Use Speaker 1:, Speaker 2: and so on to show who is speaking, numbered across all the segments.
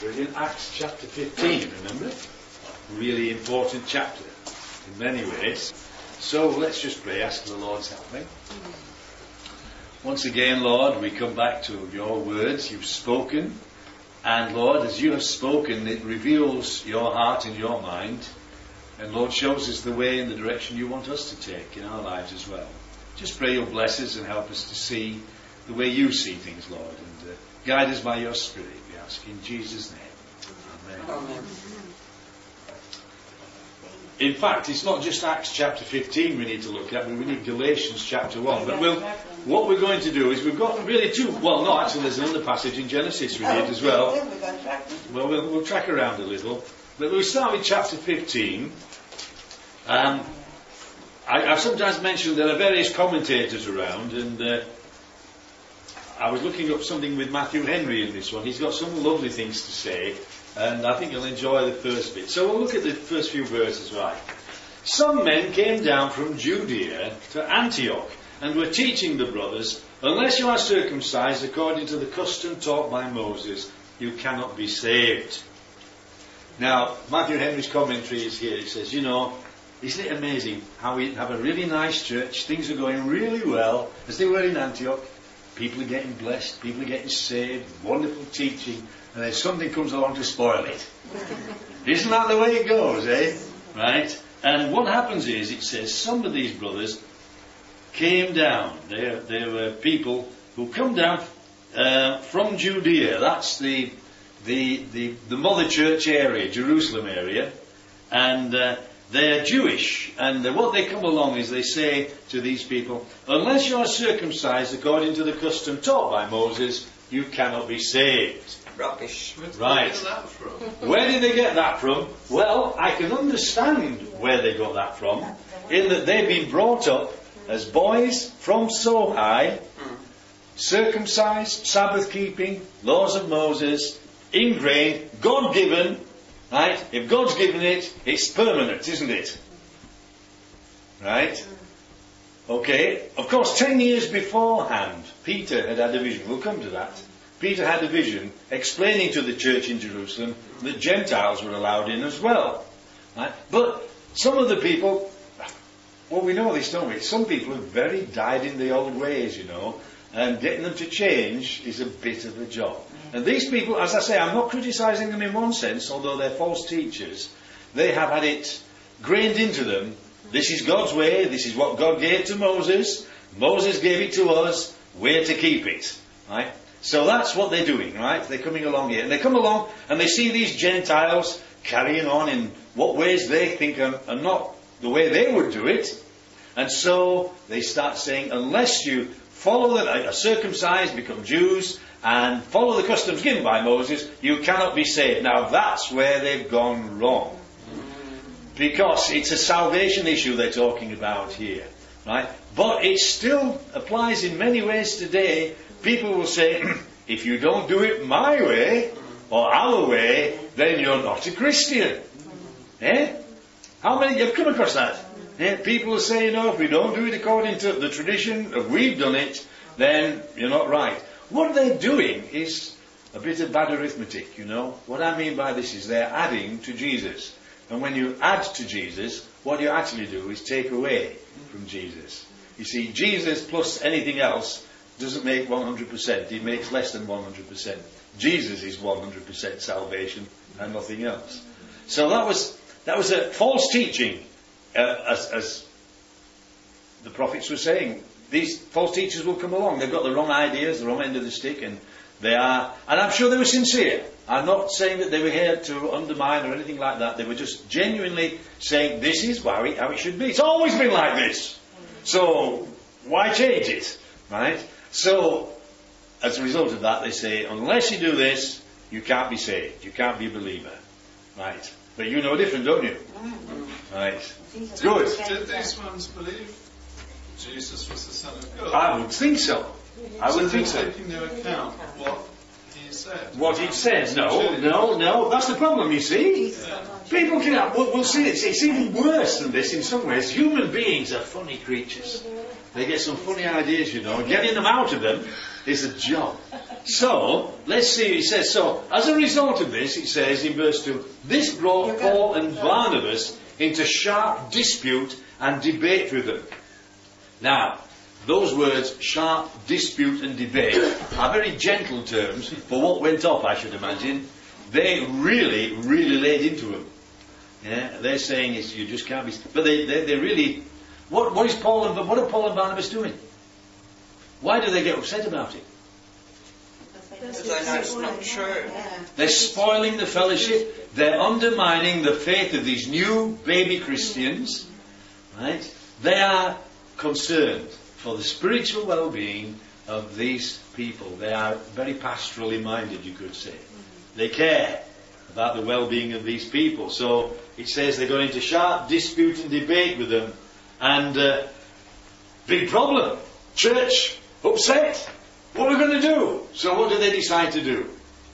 Speaker 1: We're in Acts chapter 15, remember? Really important chapter in many ways. So let's just pray, ask the Lord's help. Once again, Lord, we come back to your words. You've spoken. And Lord, as you have spoken, it reveals your heart and your mind. And Lord, shows us the way and the direction you want us to take in our lives as well. Just pray you'll bless us and help us to see the way you see things, Lord. And guide us by your Spirit, we ask in Jesus' name. Amen. Amen. In fact, it's not just Acts chapter 15 we need to look at, but we need Galatians chapter 1. But what we're going to do is we've got really two, well, no, actually there's another passage in Genesis we need as well. Well, we'll track around a little. But we'll start with chapter 15. I've sometimes mentioned there are various commentators around, and I was looking up something with Matthew Henry in this one. He's got some lovely things to say, and I think you'll enjoy the first bit. So we'll look at the first few verses, right? Some men came down from Judea to Antioch and were teaching the brothers, unless you are circumcised according to the custom taught by Moses, you cannot be saved. Now, Matthew Henry's commentary is here. He says, isn't it amazing how we have a really nice church, things are going really well, as they were in Antioch, people are getting blessed, people are getting saved, wonderful teaching, and then something comes along to spoil it. Isn't that the way it goes, eh? Right? And what happens is, it says, some of these brothers came down. They were people who come down from Judea. That's the mother church area, Jerusalem area. And they're Jewish. And what they come along is they say to these people, unless you are circumcised according to the custom taught by Moses, you cannot be saved.
Speaker 2: Rubbish.
Speaker 1: Right. Where did they get that from? Well, I can understand where they got that from, in that they've been brought up as boys from so high, circumcised, Sabbath keeping, laws of Moses, ingrained, God-given, right? If God's given it, it's permanent, isn't it? Right? Okay. Of course, 10 years beforehand, Peter had had a vision. We'll come to that. Peter had a vision explaining to the church in Jerusalem that Gentiles were allowed in as well. Right? But some of the people, well, we know this, don't we? Some people have very died in the old ways, and getting them to change is a bit of a job. And these people, as I say, I'm not criticising them in one sense, although they're false teachers. They have had it grained into them. This is God's way. This is what God gave to Moses. Moses gave it to us. We're to keep it. Right? So that's what they're doing, right? They're coming along here. And they come along and they see these Gentiles carrying on in what ways they think are not the way they would do it. And so they start saying, unless you follow are circumcised, become Jews, and follow the customs given by Moses, you cannot be saved. Now that's where they've gone wrong. Because it's a salvation issue they're talking about here. Right? But it still applies in many ways today. People will say, if you don't do it my way, or our way, then you're not a Christian. Eh? How many have come across that? Eh? People will say, if we don't do it according to the tradition of we've done it, then you're not right. What they're doing is a bit of bad arithmetic, What I mean by this is they're adding to Jesus. And when you add to Jesus, what you actually do is take away from Jesus. You see, Jesus plus anything else doesn't make 100%. He makes less than 100%. Jesus is 100% salvation and nothing else. So that was a false teaching, as the prophets were saying. These false teachers will come along. They've got the wrong ideas, the wrong end of the stick, and I'm sure they were sincere. I'm not saying that they were here to undermine or anything like that. They were just genuinely saying, this is how it should be. It's always been like this. So, why change it? Right? So, as a result of that, they say, unless you do this, you can't be saved. You can't be a believer. Right? But you know different, don't you? Right. Good.
Speaker 3: Did these ones believe Jesus was the Son of God?
Speaker 1: I would think so. I would think so.
Speaker 3: Taking into account what he
Speaker 1: what it says. No. That's the problem, you see. People can. We'll see it. It's even worse than this in some ways. Human beings are funny creatures. They get some funny ideas, and getting them out of them is a job. So, let's see. It says, so, as a result of this, it says in verse 2, this brought Paul and Barnabas into sharp dispute and debate with them. Now, those words, sharp dispute and debate, are very gentle terms for what went off, I should imagine. They really, really laid into them. Yeah, they're saying you just can't be. But they really. What are Paul and Barnabas doing? Why do they get upset about it?
Speaker 2: Because they know it's not true.
Speaker 1: They're spoiling the fellowship. They're undermining the faith of these new baby Christians. Right? They are concerned for the spiritual well-being of these people. They are very pastorally minded, you could say. They care about the well-being of these people. So it says they got into sharp dispute and debate with them. And big problem. Church upset. What are we going to do? So what do they decide to do?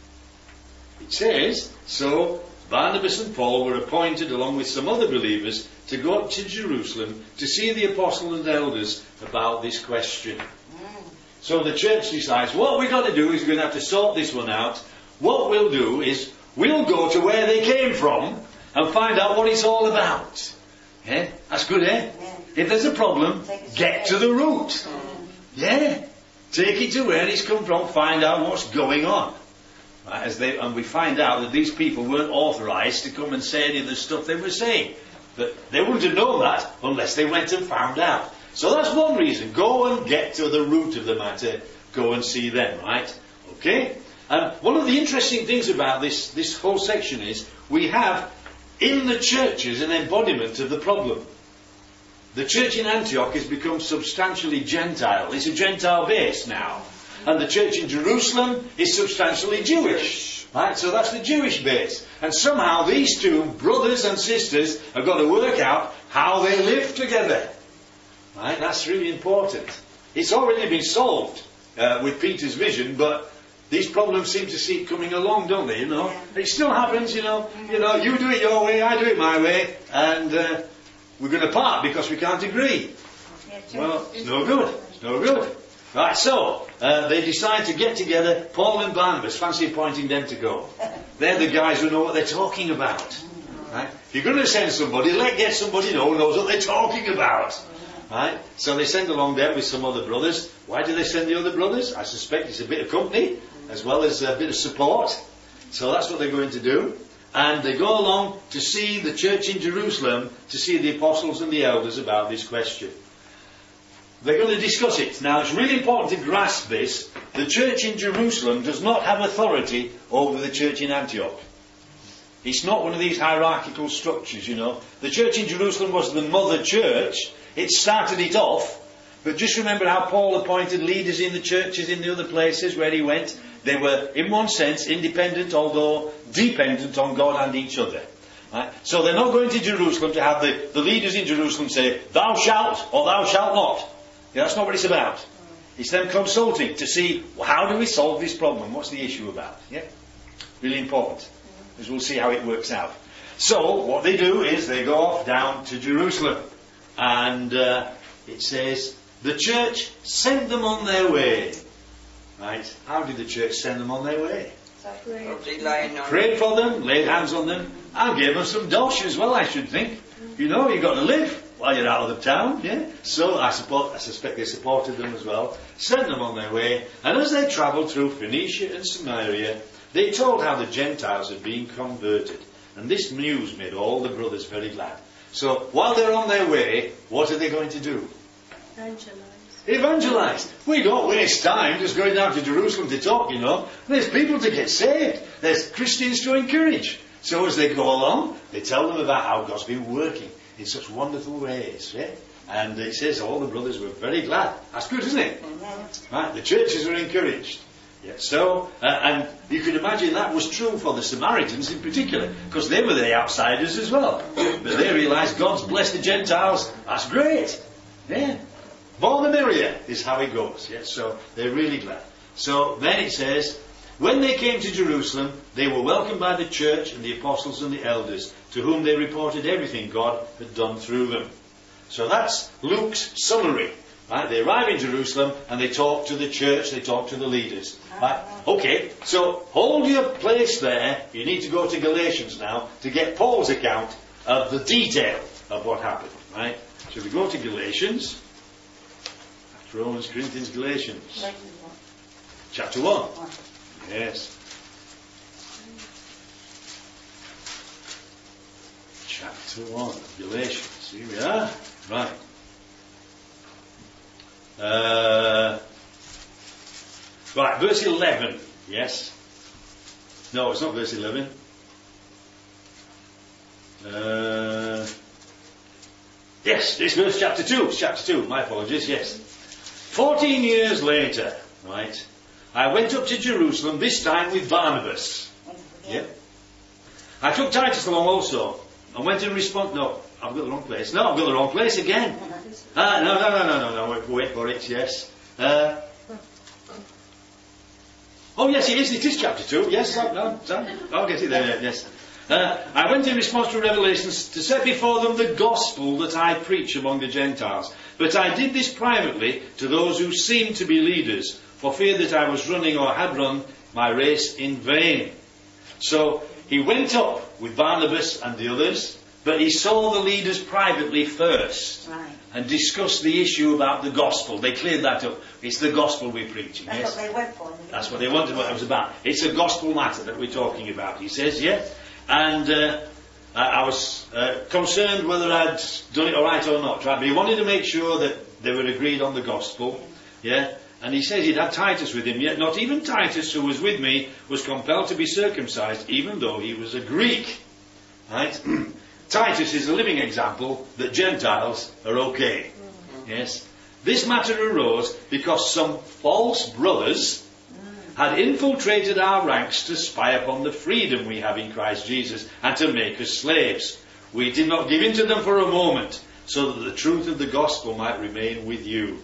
Speaker 1: It says, so Barnabas and Paul were appointed along with some other believers to go up to Jerusalem to see the apostles and elders about this question. So the church decides, what we've got to do is we're going to have to sort this one out. What we'll do is we'll go to where they came from and find out what it's all about. Yeah? That's good, eh?
Speaker 3: Yeah.
Speaker 1: If there's a problem, get to the root. Yeah? Take it to where it's come from, find out what's going on. Right? And we find out that these people weren't authorised to come and say any of the stuff they were saying. But they wouldn't have known that unless they went and found out. So that's one reason. Go and get to the root of the matter. Go and see them, right? Okay? And one of the interesting things about this whole section is we have in the churches an embodiment of the problem. The church in Antioch has become substantially Gentile. It's a Gentile base now. And the church in Jerusalem is substantially Jewish. Right? So that's the Jewish base. And somehow these two brothers and sisters have got to work out how they live together. Right? That's really important. It's already been solved with Peter's vision, but these problems seem to see it coming along, don't they? It still happens, you do it your way, I do it my way, and we're going to part because we can't agree. Well, it's no good. It's no good. Right, so they decide to get together. Paul and Barnabas, fancy appointing them to go. They're the guys who know what they're talking about. Right? If you're going to send somebody, get somebody who knows what they're talking about. Right? So they send along them with some other brothers. Why do they send the other brothers? I suspect it's a bit of company as well as a bit of support. So that's what they're going to do. And they go along to see the church in Jerusalem, to see the apostles and the elders about this question. They're going to discuss it. Now, it's really important to grasp this. The church in Jerusalem does not have authority over the church in Antioch. It's not one of these hierarchical structures, The church in Jerusalem was the mother church. It started it off. But just remember how Paul appointed leaders in the churches in the other places where he went. They were, in one sense, independent, although dependent on God and each other. Right? So they're not going to Jerusalem to have the leaders in Jerusalem say, thou shalt or thou shalt not. Yeah, that's not what it's about. It's them consulting to see, how do we solve this problem? What's the issue about? Yeah? Really important. As we'll see how it works out. So, what they do is they go off down to Jerusalem. And it says, the church sent them on their way. Right? How did the church send them on their way? Prayed for them, laid hands on them, and gave them some dosh as well, I should think. You've got to live while you're out of the town, yeah? So I suspect they supported them as well, sent them on their way, and as they travelled through Phoenicia and Samaria, they told how the Gentiles had been converted. And this news made all the brothers very glad. So while they're on their way, what are they going to do? Evangelize. We don't waste time just going down to Jerusalem to talk, There's people to get saved. There's Christians to encourage. So as they go along, they tell them about how God's been working in such wonderful ways. Yeah? And it says all the brothers were very glad. That's good, isn't it? Right, the churches were encouraged. Yeah, so, and you could imagine that was true for the Samaritans in particular, because they were the outsiders as well. But they realised God's blessed the Gentiles. That's great. Yeah. More the merrier is how it goes. Yeah? So they're really glad. So then it says, When they came to Jerusalem, they were welcomed by the church and the apostles and the elders, to whom they reported everything God had done through them. So that's Luke's summary. Right? They arrive in Jerusalem and they talk to the church, they talk to the leaders. Right? Okay, so hold your place there. You need to go to Galatians now to get Paul's account of the detail of what happened. Right? So we go to Galatians. After Romans, Corinthians, Galatians. Chapter 1. Yes. Chapter 1 of Galatians. Here we are. Right. Right, verse 11. Yes. No, it's not verse 11. Yes, it's verse chapter 2. It's chapter 2. My apologies. Yes. 14 years later, right, I went up to Jerusalem, this time with Barnabas. Yeah. I took Titus along also, and went in response. No, I've got the wrong place. No, I've got the wrong place again. No. Wait for it. Yes. Oh yes, it is. It is chapter 2. Yes. I'll get it there. Yes. I went in response to Revelations to set before them the gospel that I preach among the Gentiles. But I did this privately to those who seemed to be leaders, for fear that I was running or had run my race in vain. So he went up with Barnabas and the others, but he saw the leaders privately first. Right. And discussed the issue about the gospel. They cleared that up. It's the gospel we're preaching.
Speaker 3: That's
Speaker 1: yes?
Speaker 3: what they went for.
Speaker 1: That's what they wanted, what it was about. It's a gospel matter that we're talking about, he says, yeah? And I was concerned whether I'd done it all right or not. Right? But he wanted to make sure that they were agreed on the gospel. Yeah? And he says he'd had Titus with him, yet not even Titus, who was with me, was compelled to be circumcised, even though he was a Greek. Right? Titus is a living example that Gentiles are okay. Yes? This matter arose because some false brothers had infiltrated our ranks to spy upon the freedom we have in Christ Jesus and to make us slaves. We did not give in to them for a moment, so that the truth of the gospel might remain with you.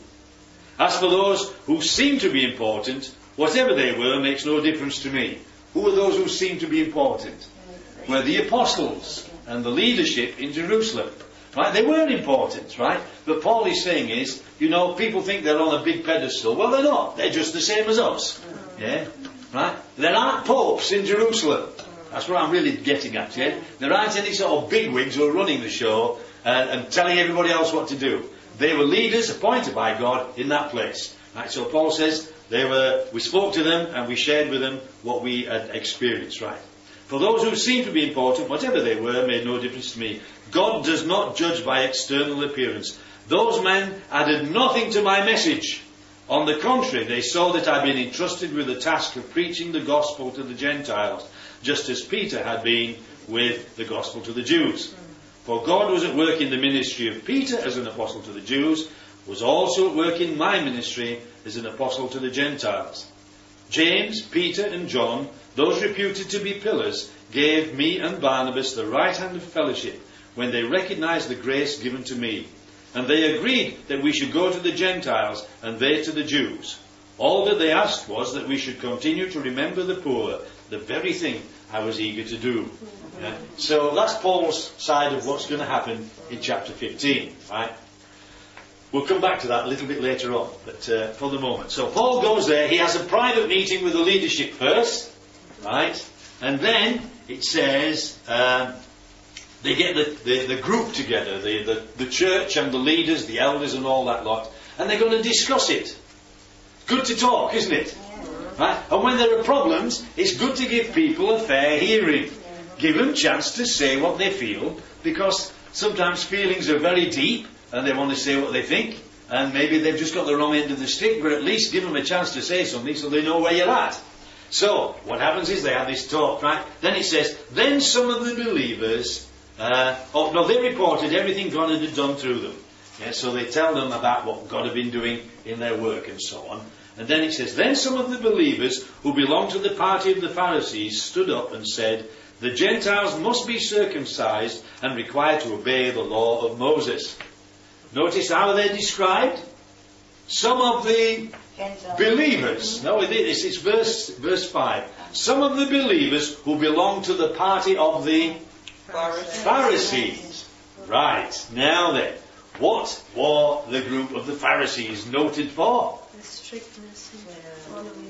Speaker 1: As for those who seem to be important, whatever they were makes no difference to me. Who are those who seem to be important? Were the apostles and the leadership in Jerusalem. Right? They were important, right? But Paul is saying is, people think they're on a big pedestal. Well, they're not. They're just the same as us. Yeah? Right? There aren't popes in Jerusalem. That's what I'm really getting at, yeah? There aren't any sort of bigwigs who are running the show and telling everybody else what to do. They were leaders appointed by God in that place. Right? So Paul says, we spoke to them and we shared with them what we had experienced, right? For those who seemed to be important, whatever they were, made no difference to me. God does not judge by external appearance. Those men added nothing to my message. On the contrary, they saw that I'd been entrusted with the task of preaching the gospel to the Gentiles, just as Peter had been with the gospel to the Jews. For God was at work in the ministry of Peter as an apostle to the Jews, was also at work in my ministry as an apostle to the Gentiles. James, Peter and John, those reputed to be pillars, gave me and Barnabas the right hand of fellowship when they recognized the grace given to me. And they agreed that we should go to the Gentiles and they to the Jews. All that they asked was that we should continue to remember the poor, the very thing I was eager to do. Yeah? So that's Paul's side of what's going to happen in chapter 15. Right? We'll come back to that a little bit later on, but for the moment. So Paul goes there, he has a private meeting with the leadership first, right? And then it says they get the group together, the church and the leaders, the elders and all that lot, and they're going to discuss it. Good to talk, isn't it? Right? And when there are problems, it's good to give people a fair hearing. Give them a chance to say what they feel, because sometimes feelings are very deep and they want to say what they think, and maybe they've just got the wrong end of the stick, but at least give them a chance to say something so they know where you're at. So, what happens is they have this talk, right? Then it says, then some of the believers, they reported everything God had done through them. Yeah, so they tell them about what God had been doing in their work and so on. And then it says, then some of the believers who belonged to the party of the Pharisees stood up and said, the Gentiles must be circumcised and required to obey the law of Moses. Notice how they're described. Some of the believers. No, it's verse 5. Some of the believers who belong to the party of the Pharisees. Right. Now then, what were the group of the Pharisees noted for?
Speaker 3: The strictness in following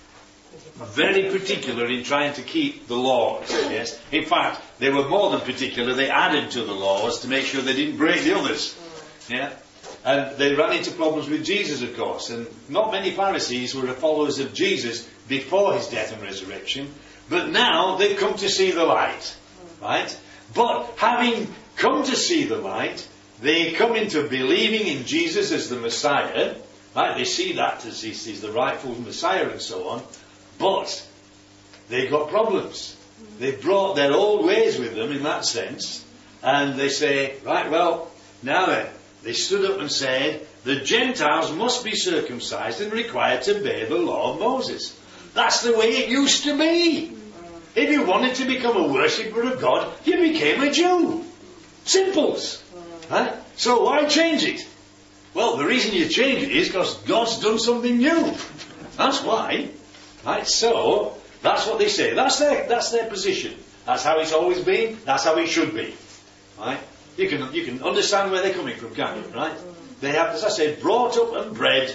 Speaker 3: it.
Speaker 1: Very particular in trying to keep the laws. Yes. In fact, they were more than particular. They added to the laws to make sure they didn't break the others. Yeah. And they ran into problems with Jesus, of course. And not many Pharisees were followers of Jesus before his death and resurrection. But now they've come to see the light. Right? But having come to see the light, they come into believing in Jesus as the Messiah. Right? They see that as he's the rightful Messiah and so on. But they've got problems. They've brought their old ways with them in that sense. And they say, right, well, now then, they stood up and said, the Gentiles must be circumcised and required to obey the law of Moses. That's the way it used to be. If you wanted to become a worshipper of God, you became a Jew. Simples. Right? So why change it? Well, the reason you change it is because God's done something new. That's why. Right? So, that's what they say. That's their position. That's how it's always been. That's how it should be. Right? You can understand where they're coming from, can't you? Right? They have, as I said, brought up and bred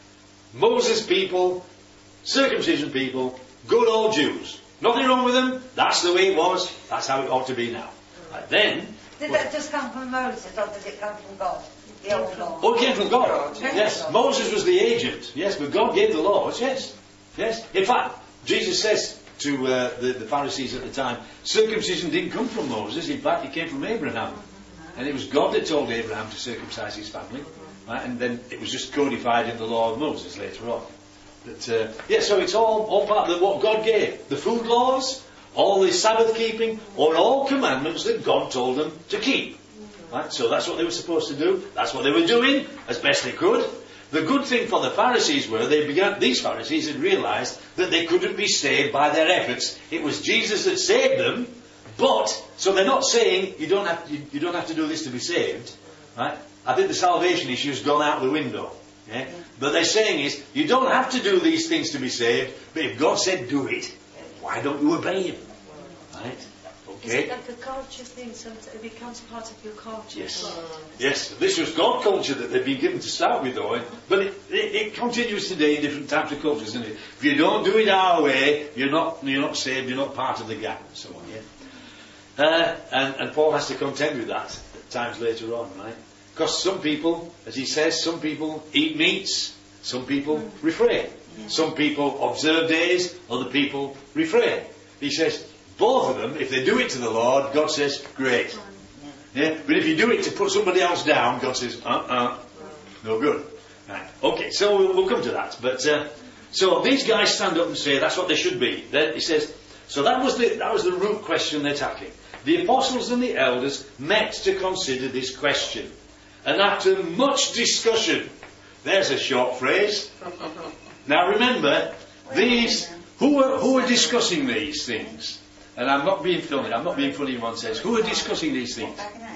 Speaker 1: Moses people, circumcision people, good old Jews. Nothing wrong with them. That's the way it was. That's how it ought to be now. Right, then...
Speaker 4: Did that just come from Moses, or did it come from God? The old law?
Speaker 1: Oh, it came from God. Yes. Moses was the agent. Yes, but God gave the laws. Yes. Yes. In fact, Jesus says to the Pharisees at the time, circumcision didn't come from Moses. In fact, it came from Abraham. And it was God that told Abraham to circumcise his family. Right? And then it was just codified in the law of Moses later on. But, so it's all part of what God gave. The food laws, all the Sabbath keeping, or all commandments that God told them to keep. Right? So that's what they were supposed to do. That's what they were doing, as best they could. The good thing for the Pharisees these Pharisees had realised that they couldn't be saved by their efforts. It was Jesus that saved them. But, so they're not saying you don't have to do this to be saved. Right? I think the salvation issue has gone out the window. Yeah? But they're saying is, you don't have to do these things to be saved, but if God said do it, why don't you obey Him? Right? Okay.
Speaker 3: Is it like a culture thing, so it becomes part of your culture?
Speaker 1: Yes. Yes, this was God culture that they've been given to start with though, but it continues today in different types of cultures, isn't it? If you don't do it our way, you're not saved, you're not part of the gap and so on, yeah? And Paul has to contend with that at times later on, right? Because some people, as he says, some people eat meats, some people refrain. Yeah. Some people observe days, other people refrain. He says, both of them, if they do it to the Lord, God says, great. Yeah? But if you do it to put somebody else down, God says, no good. Right. Okay, so we'll come to that. But so these guys stand up and say that's what they should be. Then he says, so that was the root question they're tackling. The apostles and the elders met to consider this question. And after much discussion, there's a short phrase. Now remember, who are discussing these things? And I'm not being funny. I'm not being funny when one says, who are discussing these things?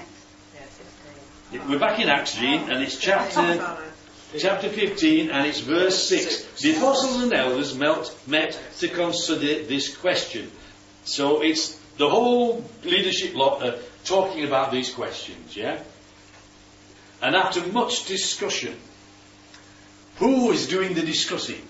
Speaker 1: We're back in Acts, Jean, and it's chapter 15, and it's verse 6. The apostles and elders met to consider this question. So it's the whole leadership lot talking about these questions, yeah? And after much discussion, who is doing the discussing?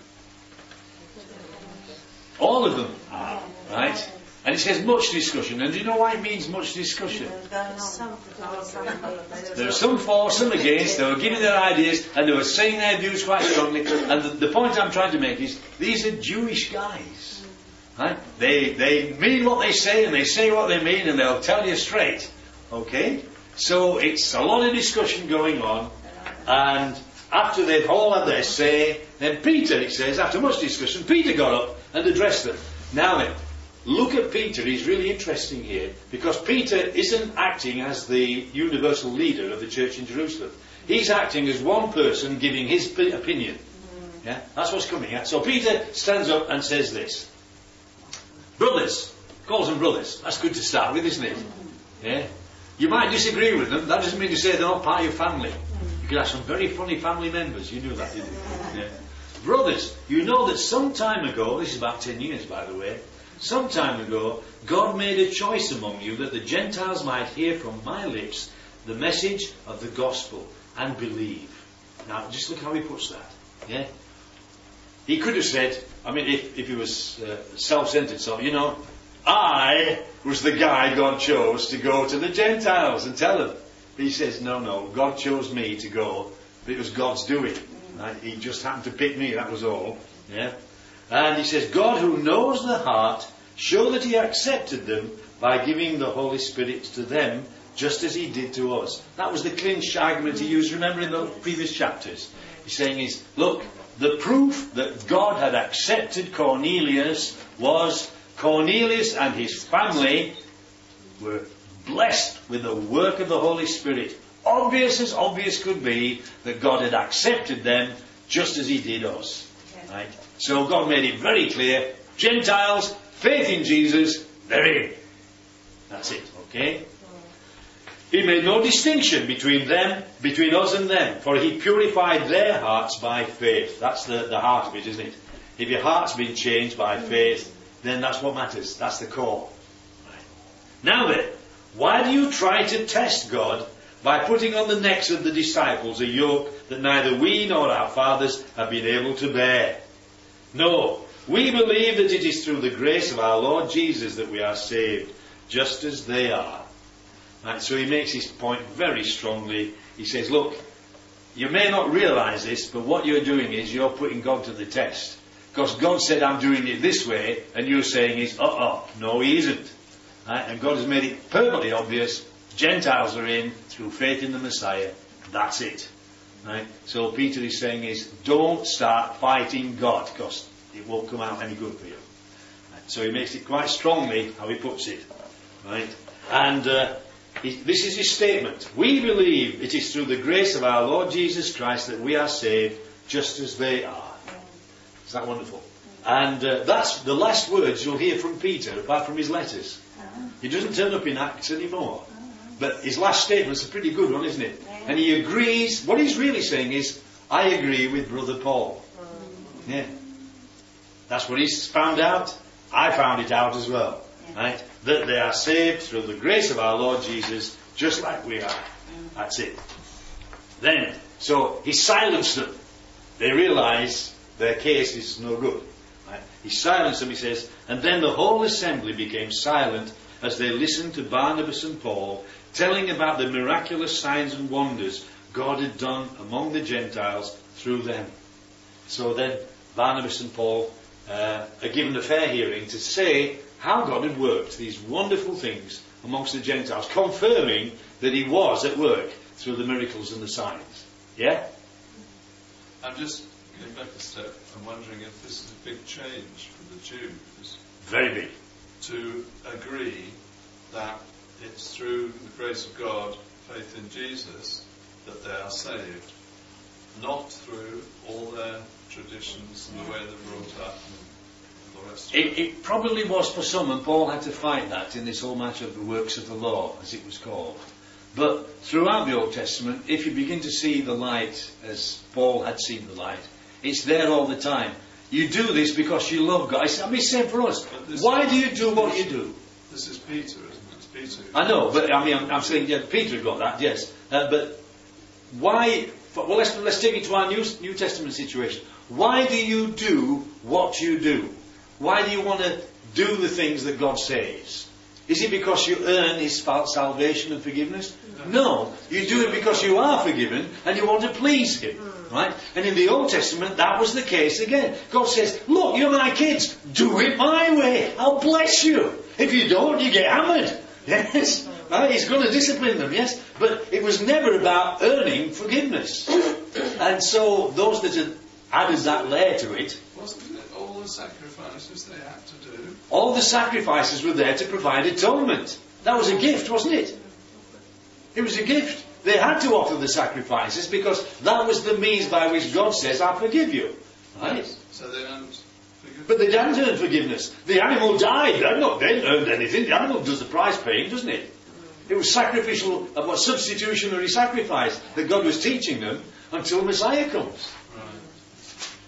Speaker 1: All of them. Right? And it says much discussion. And do you know why it means much discussion? There were some for, some against. They were giving their ideas and they were saying their views quite strongly. And the point I'm trying to make is these are Jewish guys. Right? They mean what they say and they say what they mean and they'll tell you straight. Okay? So it's a lot of discussion going on. And after they've all had their say, then Peter, it says, after much discussion, Peter got up and addressed them. Now then, look at Peter. He's really interesting here because Peter isn't acting as the universal leader of the church in Jerusalem. He's acting as one person giving his opinion. Yeah, that's what's coming at. So Peter stands up and says this. Brothers, calls them brothers. That's good to start with, isn't it? Yeah. You might disagree with them. That doesn't mean to say they're not part of your family. You could have some very funny family members. You knew that, didn't you? Yeah. brothers, you know that some time ago, this is about 10 years by the way, some time ago, God made a choice among you that the Gentiles might hear from my lips the message of the gospel and believe. Now, just look how he puts that. Yeah? He could have said, I mean, if he was self-centered, so, you know, I was the guy God chose to go to the Gentiles and tell them. He says, no, God chose me to go, but it was God's doing. Right? He just happened to pick me, that was all. Yeah? And he says, God who knows the heart, showed that he accepted them by giving the Holy Spirit to them, just as he did to us. That was the clinched argument he used, remember, in the previous chapters. He's saying look, the proof that God had accepted Cornelius was Cornelius and his family were blessed with the work of the Holy Spirit. Obvious as obvious could be that God had accepted them just as he did us. Right? So God made it very clear, Gentiles, faith in Jesus, they're in. That's it, okay? He made no distinction between us and them, for he purified their hearts by faith. That's the heart of it, isn't it? If your heart's been changed by faith, then that's what matters. That's the core. Right. Now then, why do you try to test God by putting on the necks of the disciples a yoke that neither we nor our fathers have been able to bear? No, we believe that it is through the grace of our Lord Jesus that we are saved, just as they are. Right, so he makes his point very strongly. He says, look, you may not realise this, but what you're doing is you're putting God to the test. Because God said, I'm doing it this way, and you're saying is, no, he isn't. Right? And God has made it perfectly obvious, Gentiles are in through faith in the Messiah. That's it. Right? So Peter is saying is, don't start fighting God, because it won't come out any good for you. Right? So he makes it quite strongly how he puts it. Right? And this is his statement. We believe it is through the grace of our Lord Jesus Christ that we are saved, just as they are. Is that wonderful? And that's the last words you'll hear from Peter, apart from his letters. He doesn't turn up in Acts anymore. But his last statement's a pretty good one, isn't it? And he agrees. What he's really saying is, I agree with Brother Paul. Yeah. That's what he's found out. I found it out as well. Right? That they are saved through the grace of our Lord Jesus, just like we are. That's it. Then, so he silenced them. They realise their case is no good. Right? He silenced them, he says, and then the whole assembly became silent as they listened to Barnabas and Paul telling about the miraculous signs and wonders God had done among the Gentiles through them. So then Barnabas and Paul are given a fair hearing to say how God had worked these wonderful things amongst the Gentiles, confirming that he was at work through the miracles and the signs. Yeah?
Speaker 5: I'm just going back a step. I'm wondering if this is a big change for the Jews.
Speaker 1: Very big.
Speaker 5: To agree that it's through the grace of God, faith in Jesus, that they are saved. Not through all their traditions and the way they're brought up and the rest of it.
Speaker 1: It probably was for some, and Paul had to fight that in this whole matter of the works of the law, as it was called. But throughout the Old Testament, if you begin to see the light as Paul had seen the light, it's there all the time. You do this because you love God. I mean, same for us. Why do you do what you do?
Speaker 5: This is Peter, isn't it? It's Peter.
Speaker 1: I know, but I mean, I'm saying, yeah, Peter got that, yes. But why? Well, let's take it to our New Testament situation. Why do you do what you do? Why do you want to do the things that God says? Is it because you earn His salvation and forgiveness? No, you do it because you are forgiven and you want to please Him. Right? And in the Old Testament, that was the case again. God says, look, you're my kids. Do it my way. I'll bless you. If you don't, you get hammered. Yes. Right? He's going to discipline them, yes. But it was never about earning forgiveness. And so those that had added that layer to it.
Speaker 5: Wasn't it all the sacrifices they had to do?
Speaker 1: All the sacrifices were there to provide atonement. That was a gift, wasn't it? It was a gift. They had to offer the sacrifices because that was the means by which God says, I forgive you. Right?
Speaker 5: So they don't forgive.
Speaker 1: But they didn't earn forgiveness. The animal died. They hadn't earned anything. The animal does the price paying, doesn't it? It was sacrificial, substitutionary sacrifice that God was teaching them until Messiah comes.
Speaker 5: Right.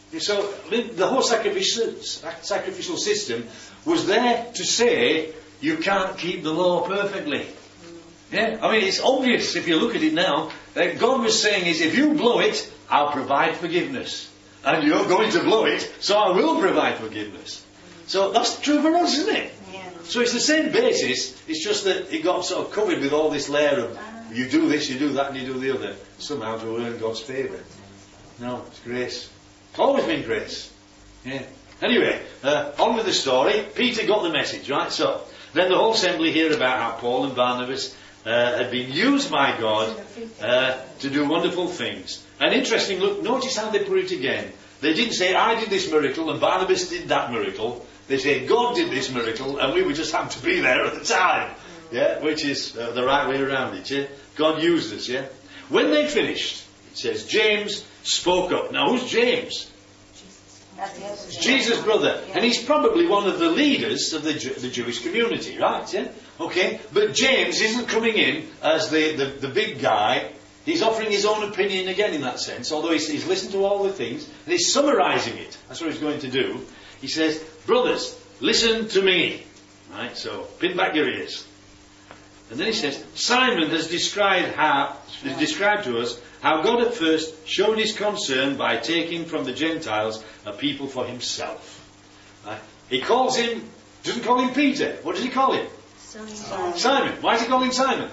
Speaker 1: So the whole sacrificial system was there to say you can't keep the law perfectly. Yeah, I mean, it's obvious if you look at it now. That God was saying is, if you blow it, I'll provide forgiveness. And you're going to blow it, so I will provide forgiveness. So that's true for us, isn't it?
Speaker 4: Yeah.
Speaker 1: So it's the same basis, it's just that it got sort of covered with all this layer of you do this, you do that, and you do the other, somehow to earn God's favour. No, it's grace. It's always been grace. Yeah. Anyway, on with the story. Peter got the message, right? So, then the whole assembly hear about how Paul and Barnabas had been used by God to do wonderful things. And interesting, look, notice how they put it again. They didn't say, I did this miracle and Barnabas did that miracle. They say, God did this miracle and we were just happened to be there at the time. Yeah, which is the right way around it, yeah? God used us, yeah? When they finished, it says, James spoke up. Now, who's James? It's Jesus' brother. And he's probably one of the leaders of the Jewish community, right? Yeah? Okay? But James isn't coming in as the big guy. He's offering his own opinion again in that sense, although he's listened to all the things, and he's summarising it. That's what he's going to do. He says, brothers, listen to me. Right? So, pin back your ears. And then he says, Simon has described to us how God at first showed his concern by taking from the Gentiles a people for himself. Right? He calls him, doesn't call him Peter. What does he call him? Simon. Why does he call him Simon?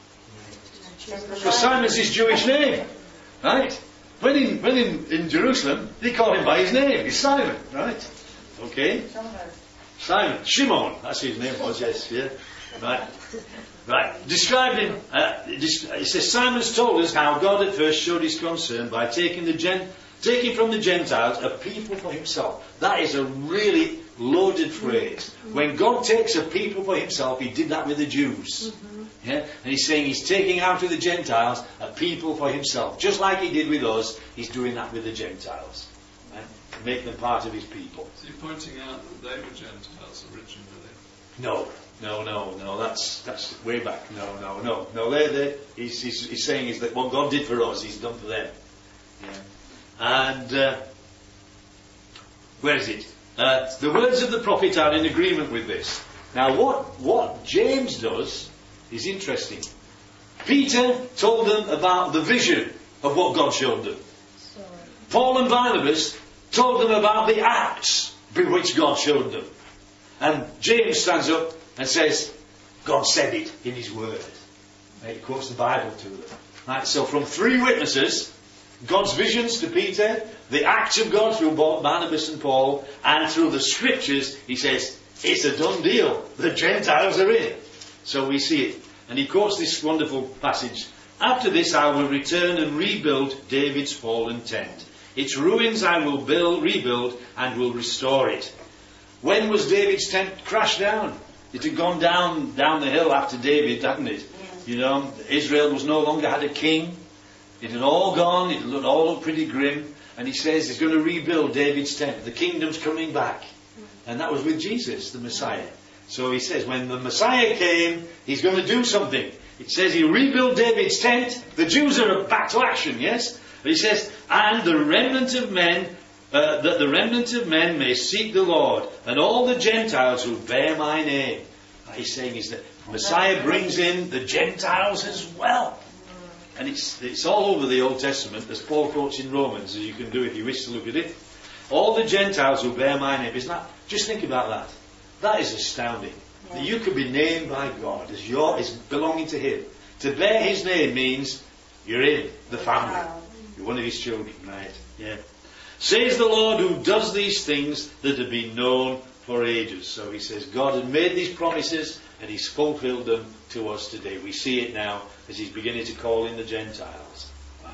Speaker 1: Because Simon's his Jewish name. Right? When in Jerusalem, they call him by his name. He's Simon. Right? Okay? Simon. Shimon. That's his name was, yes. Yeah. Right. Right. Described him. It says Simon's told us how God at first showed his concern by taking from the Gentiles a people for himself. That is a really loaded phrase. When God takes a people for himself, he did that with the Jews. Yeah? And he's saying he's taking out of the Gentiles a people for himself. Just like he did with us, he's doing that with the Gentiles. Right? To make them part of his people.
Speaker 5: So you're pointing out that they were Gentiles originally?
Speaker 1: No, that's way back. No. He's saying is that what God did for us, he's done for them. Yeah. And, where is it? The words of the prophet are in agreement with this. Now what James does is interesting. Peter told them about the vision of what God showed them. Paul and Barnabas told them about the acts by which God showed them. And James stands up and says, God said it in his word. Right? He quotes the Bible to them. Right? So from three witnesses, God's visions to Peter, the acts of God through Barnabas and Paul, and through the scriptures, he says, it's a done deal. The Gentiles are in. So we see it. And he quotes this wonderful passage. After this I will return and rebuild David's fallen tent. Its ruins I will rebuild and will restore it. When was David's tent crashed down? It had gone down the hill after David, hadn't it? Yeah. You know, Israel was no longer had a king. It had all gone. It all looked pretty grim. And he says he's going to rebuild David's tent. The kingdom's coming back. And that was with Jesus, the Messiah. So he says when the Messiah came, he's going to do something. It says he rebuilt David's tent. The Jews are back to action, yes? But he says, and the remnant of men, that the remnant of men may seek the Lord, and all the Gentiles who bear my name. What he's saying is that Messiah brings in the Gentiles as well. And it's all over the Old Testament, as Paul quotes in Romans, as you can do if you wish to look at it. All the Gentiles who bear my name. Isn't that? Just think about that. That is astounding. Yeah. That you could be named by God as belonging to Him. To bear His name means you're in the family. You're one of His children, right? Yeah. Says the Lord who does these things that have been known for ages. So he says God had made these promises and He's fulfilled them to us today. We see it now as He's beginning to call in the Gentiles.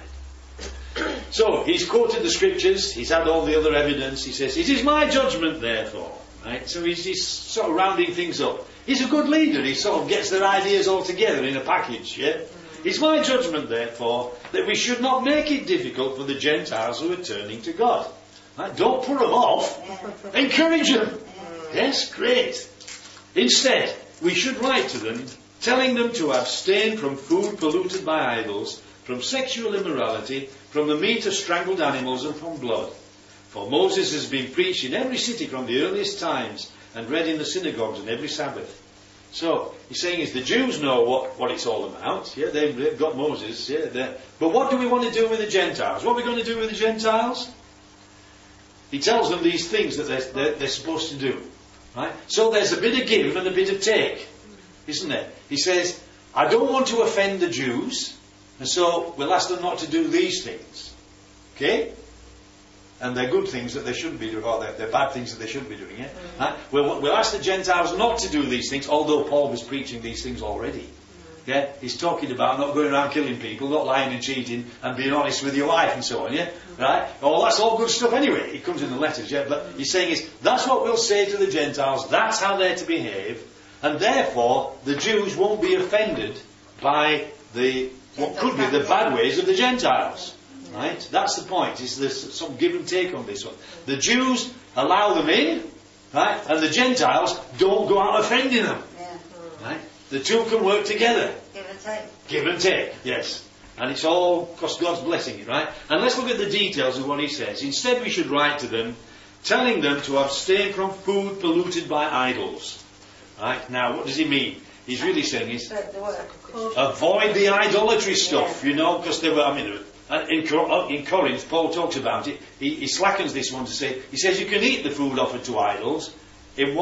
Speaker 1: Right. So he's quoted the scriptures. He's had all the other evidence. He says, it is my judgment therefore. Right. So he's sort of rounding things up. He's a good leader. He sort of gets their ideas all together in a package. Yeah. It's my judgment, therefore, that we should not make it difficult for the Gentiles who are turning to God. Right? Don't put them off. Encourage them. Yes, great. Instead, we should write to them, telling them to abstain from food polluted by idols, from sexual immorality, from the meat of strangled animals, and from blood. For Moses has been preached in every city from the earliest times and read in the synagogues on every Sabbath. So, he's saying is the Jews know what it's all about. Yeah, they've got Moses. Yeah, but what do we want to do with the Gentiles? What are we going to do with the Gentiles? He tells them these things that they're supposed to do. Right? So there's a bit of give and a bit of take, isn't there? He says, I don't want to offend the Jews, and so we'll ask them not to do these things. Okay? And they're good things that they shouldn't be doing, or they're bad things that they shouldn't be doing. Yeah? Right? We'll ask the Gentiles not to do these things, although Paul was preaching these things already. Yeah? He's talking about not going around killing people, not lying and cheating, and being honest with your wife and so on. Yeah? Right? Well, that's all good stuff anyway. It comes in the letters. Yeah? But he's saying that's what we'll say to the Gentiles. That's how they're to behave. And therefore, the Jews won't be offended by what could be the bad ways of the Gentiles. Right? That's the point. There's some give and take on this one. The Jews allow them in, right? And the Gentiles don't go out offending them.
Speaker 4: Yeah.
Speaker 1: Right? The two can work together.
Speaker 4: Give and take.
Speaker 1: Give and take, yes. And it's all because God's blessing it, right? And let's look at the details of what he says. Instead, we should write to them, telling them to abstain from food polluted by idols. Right? Now, what does he mean? He's really saying avoid the idolatry stuff, you know, because in Corinth, Paul talks about it. He slackens this one to say, he says you can eat the food offered to idols in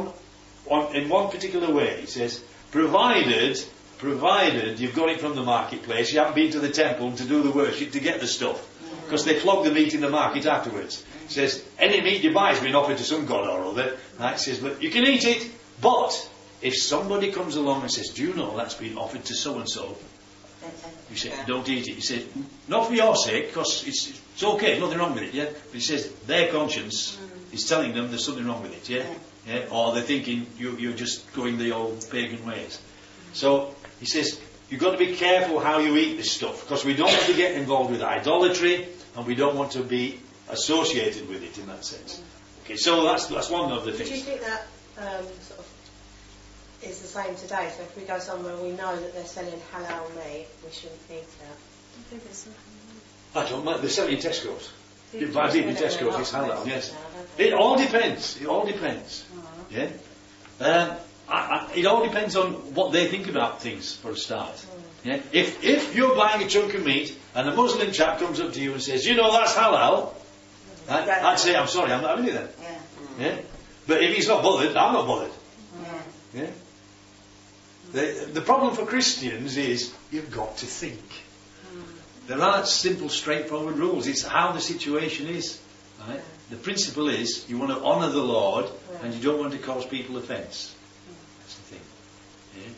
Speaker 1: one particular way. He says, provided you've got it from the marketplace, you haven't been to the temple to do the worship to get the stuff, because they flog the meat in the market afterwards. He says any meat you buy has been offered to some god or other. Right? He says, but you can eat it, but if somebody comes along and says, do you know that's been offered to so and so? You say, don't eat it. He said, not for your sake, because it's okay, nothing wrong with it, yeah? But he says, their conscience is telling them there's something wrong with it, yeah? Yeah? Or they're thinking you're just going the old pagan ways. So, he says, you've got to be careful how you eat this stuff, because we don't want to get involved with idolatry, and we don't want to be associated with it in that sense. Okay, so that's one of the things.
Speaker 6: Do you think that sort of is the same today? So if we go somewhere and we know that they're selling halal meat, we shouldn't eat it?
Speaker 1: I don't mind. They're selling in Tesco's. You buy beef in Tesco's, it's halal, yes. It all depends. It all depends. Yeah. It all depends on what they think about things, for a start. Yeah. If you're buying a chunk of meat and a Muslim chap comes up to you and says, you know that's halal, I'd say, I'm sorry, I'm not having it then. Yeah. But if he's not bothered, I'm not bothered. Yeah. The problem for Christians is you've got to think. There aren't simple, straightforward rules. It's how the situation is. Right? The principle is you want to honour the Lord and you don't want to cause people offence. That's the thing. Yeah?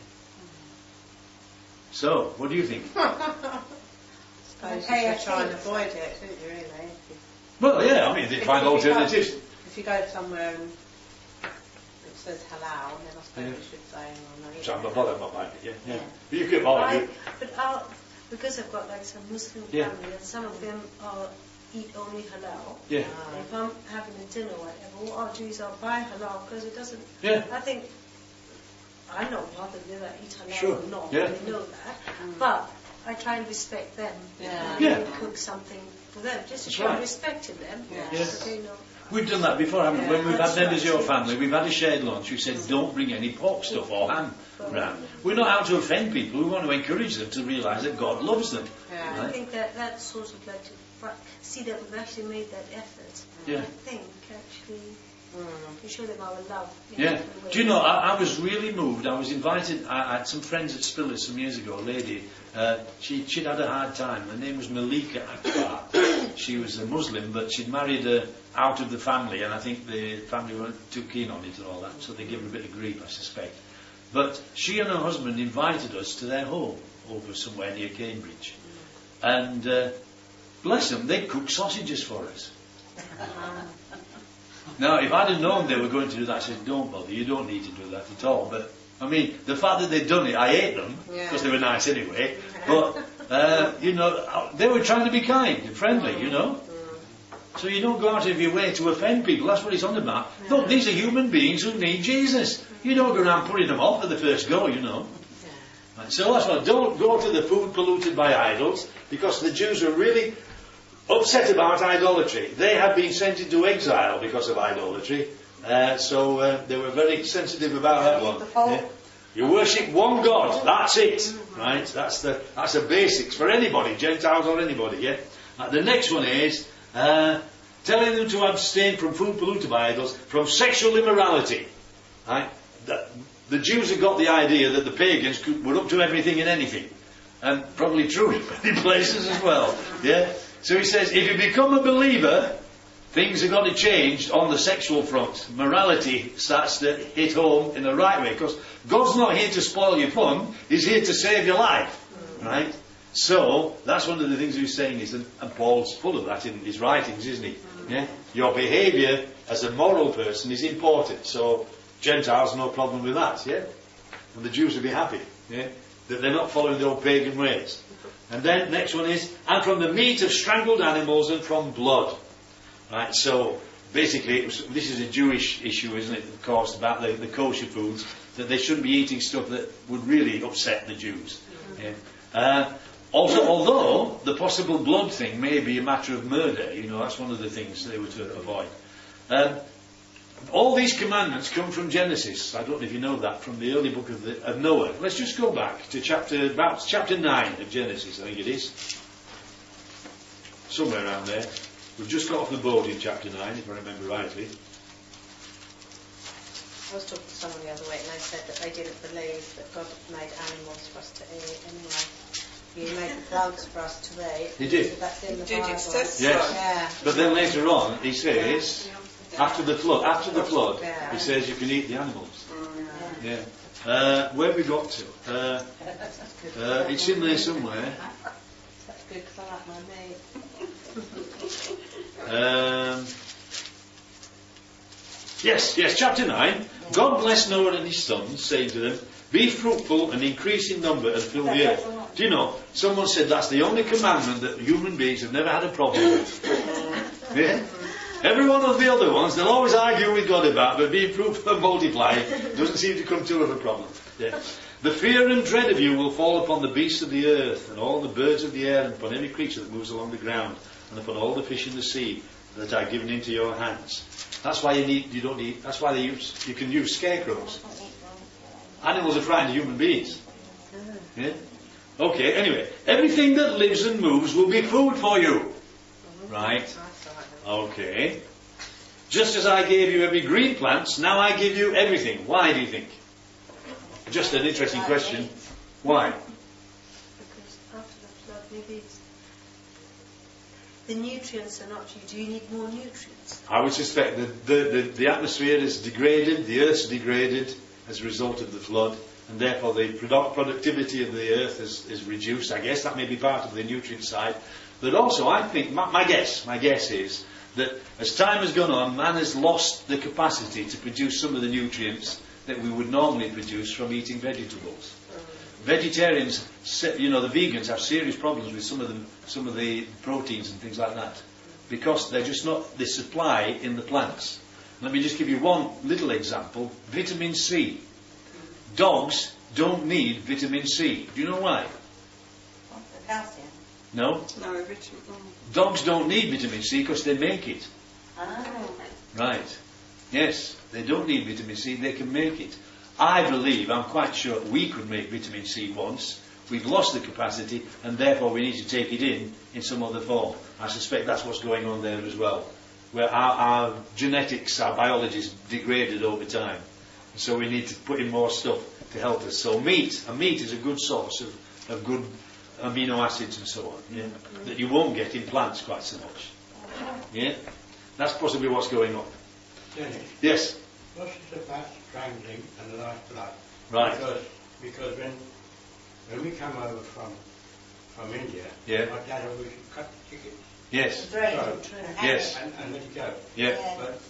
Speaker 1: So, what do you think?
Speaker 6: I suppose you should try and avoid it, shouldn't you, really?
Speaker 1: Well, yeah, I mean, they find alternatives.
Speaker 6: If you go somewhere and it says halal, then I suppose you should say, well, no.
Speaker 1: So I'm not bothered, I'm not buying it, yeah. But you could buy it.
Speaker 3: Because I've got like some Muslim family and some of them eat only halal.
Speaker 1: Yeah.
Speaker 3: If I'm having a dinner or whatever, what I'll do is I'll buy halal because it doesn't.
Speaker 1: Yeah.
Speaker 3: I think I'm not bothered whether I eat halal
Speaker 1: Sure.
Speaker 3: or not.
Speaker 1: Yeah.
Speaker 3: They know that. But I try and respect them. And cook something for them just to show respect to them. So they know.
Speaker 1: We've done that before, haven't we? When we've had members of your family, we've had a shared lunch. We said, don't bring any pork stuff or ham round. We're not out to offend people. We want to encourage them to realise that God loves them.
Speaker 3: Yeah. Right? I think that's sort of like to see that we've actually made that effort.
Speaker 1: Yeah.
Speaker 3: I think actually to show them our love.
Speaker 1: Yeah. Do you know, I was really moved. I was invited, I had some friends at Spiller some years ago, a lady. She'd had a hard time. Her name was Malika Akbar. She was a Muslim, but she'd married out of the family, and I think the family weren't too keen on it and all that, so they gave her a bit of grief, I suspect. But she and her husband invited us to their home over somewhere near Cambridge. And bless them, they cooked sausages for us. Now, if I'd have known they were going to do that, I said, don't bother, you don't need to do that at all. But, I mean, the fact that they'd done it, I ate them, because they were nice anyway. But, you know, they were trying to be kind and friendly, you know. So you don't go out of your way to offend people. That's what it's on about. Look, these are human beings who need Jesus. You don't go around putting them off at the first go, you know. Right, so that's why don't go to the food polluted by idols, because the Jews are really upset about idolatry. They had been sent into exile because of idolatry, so they were very sensitive about that one. Yeah. You worship one God, that's it, right? That's the basics for anybody, Gentiles or anybody. Yeah. The next one is telling them to abstain from food polluted by idols, from sexual immorality. Right? The Jews had got the idea that the pagans were up to everything and anything, and probably true in many places as well. Yeah. So he says, if you become a believer, things are going to change on the sexual front. Morality starts to hit home in the right way, because God's not here to spoil your fun, He's here to save your life. Right? So, that's one of the things he's saying, is, and Paul's full of that in his writings, isn't he? Yeah? Your behaviour as a moral person is important. So, Gentiles, no problem with that, yeah? And the Jews will be happy, yeah? That they're not following the old pagan ways. And then, next one is, and from the meat of strangled animals and from blood. Right, so, basically, this is a Jewish issue, isn't it, of course, about the kosher foods, that they shouldn't be eating stuff that would really upset the Jews. Yeah? Also, although the possible blood thing may be a matter of murder, that's one of the things they were to avoid. All these commandments come from Genesis. I don't know if you know that, from the early book of Noah. Let's just go back to chapter 9 of Genesis, I think it is. Somewhere around there. We've just got off the boat in chapter 9, if I remember rightly.
Speaker 6: I was talking to someone the other week, and they said that they didn't believe that God made animals for us to eat anyway. He made the bugs for us to eat.
Speaker 1: He did.
Speaker 6: That's in the
Speaker 2: Did
Speaker 6: Bible.
Speaker 2: it says so?
Speaker 6: Yeah.
Speaker 1: But then later on, he says, after the flood, he says you can eat the animals. Yeah. Where have we got to? It's in there somewhere.
Speaker 6: That's good, because I like my meat.
Speaker 1: Yes, chapter 9. God blessed Noah and his sons, saying to them, be fruitful and increase in number and fill the earth. Do you know, someone said that's the only commandment that human beings have never had a problem with. Yeah? Every one of the other ones, they'll always argue with God about, but being fruitful and multiplying doesn't seem to come to of a problem. Yeah. The fear and dread of you will fall upon the beasts of the earth, and all the birds of the air, and upon every creature that moves along the ground, and upon all the fish in the sea that are given into your hands. That's why that's why you can use scarecrows. Animals are frightened of human beings. Yeah? Okay, anyway. Everything that lives and moves will be food for you. Right? Okay. Just as I gave you every green plant, now I give you everything. Why do you think? Just an interesting question. Why?
Speaker 3: Because after the flood, maybe the nutrients are not you. Do you need more nutrients?
Speaker 1: I would suspect that the atmosphere is degraded, the earth's degraded as a result of the flood, and therefore the productivity of the earth is reduced. I guess that may be part of the nutrient side. But also, I think, my guess is that as time has gone on, man has lost the capacity to produce some of the nutrients that we would normally produce from eating vegetables. Vegetarians, the vegans have serious problems with some of the proteins and things like that, because they're just not the supply in the plants. Let me just give you one little example. Vitamin C. Dogs don't need vitamin C. Do you know why?
Speaker 4: The calcium.
Speaker 1: No?
Speaker 2: No, vitamin.
Speaker 1: Dogs don't need vitamin C because they make it.
Speaker 4: Oh.
Speaker 1: Right. Yes, they don't need vitamin C, they can make it. I'm quite sure we could make vitamin C once. We've lost the capacity, and therefore we need to take it in some other form. I suspect that's what's going on there as well, where our genetics, our biology is degraded over time. So we need to put in more stuff to help us. So meat is a good source of good amino acids and so on, yeah, that you won't get in plants quite so much. Yeah? That's possibly what's going on.
Speaker 7: Dennis,
Speaker 1: Yes?
Speaker 7: what's this about strangling and the lifeblood?
Speaker 1: Right.
Speaker 7: Because when we come over from India,
Speaker 1: Yeah.
Speaker 7: my dad always should cut the chicken.
Speaker 1: Yes. Yes.
Speaker 7: And let it go.
Speaker 1: Yeah.
Speaker 7: But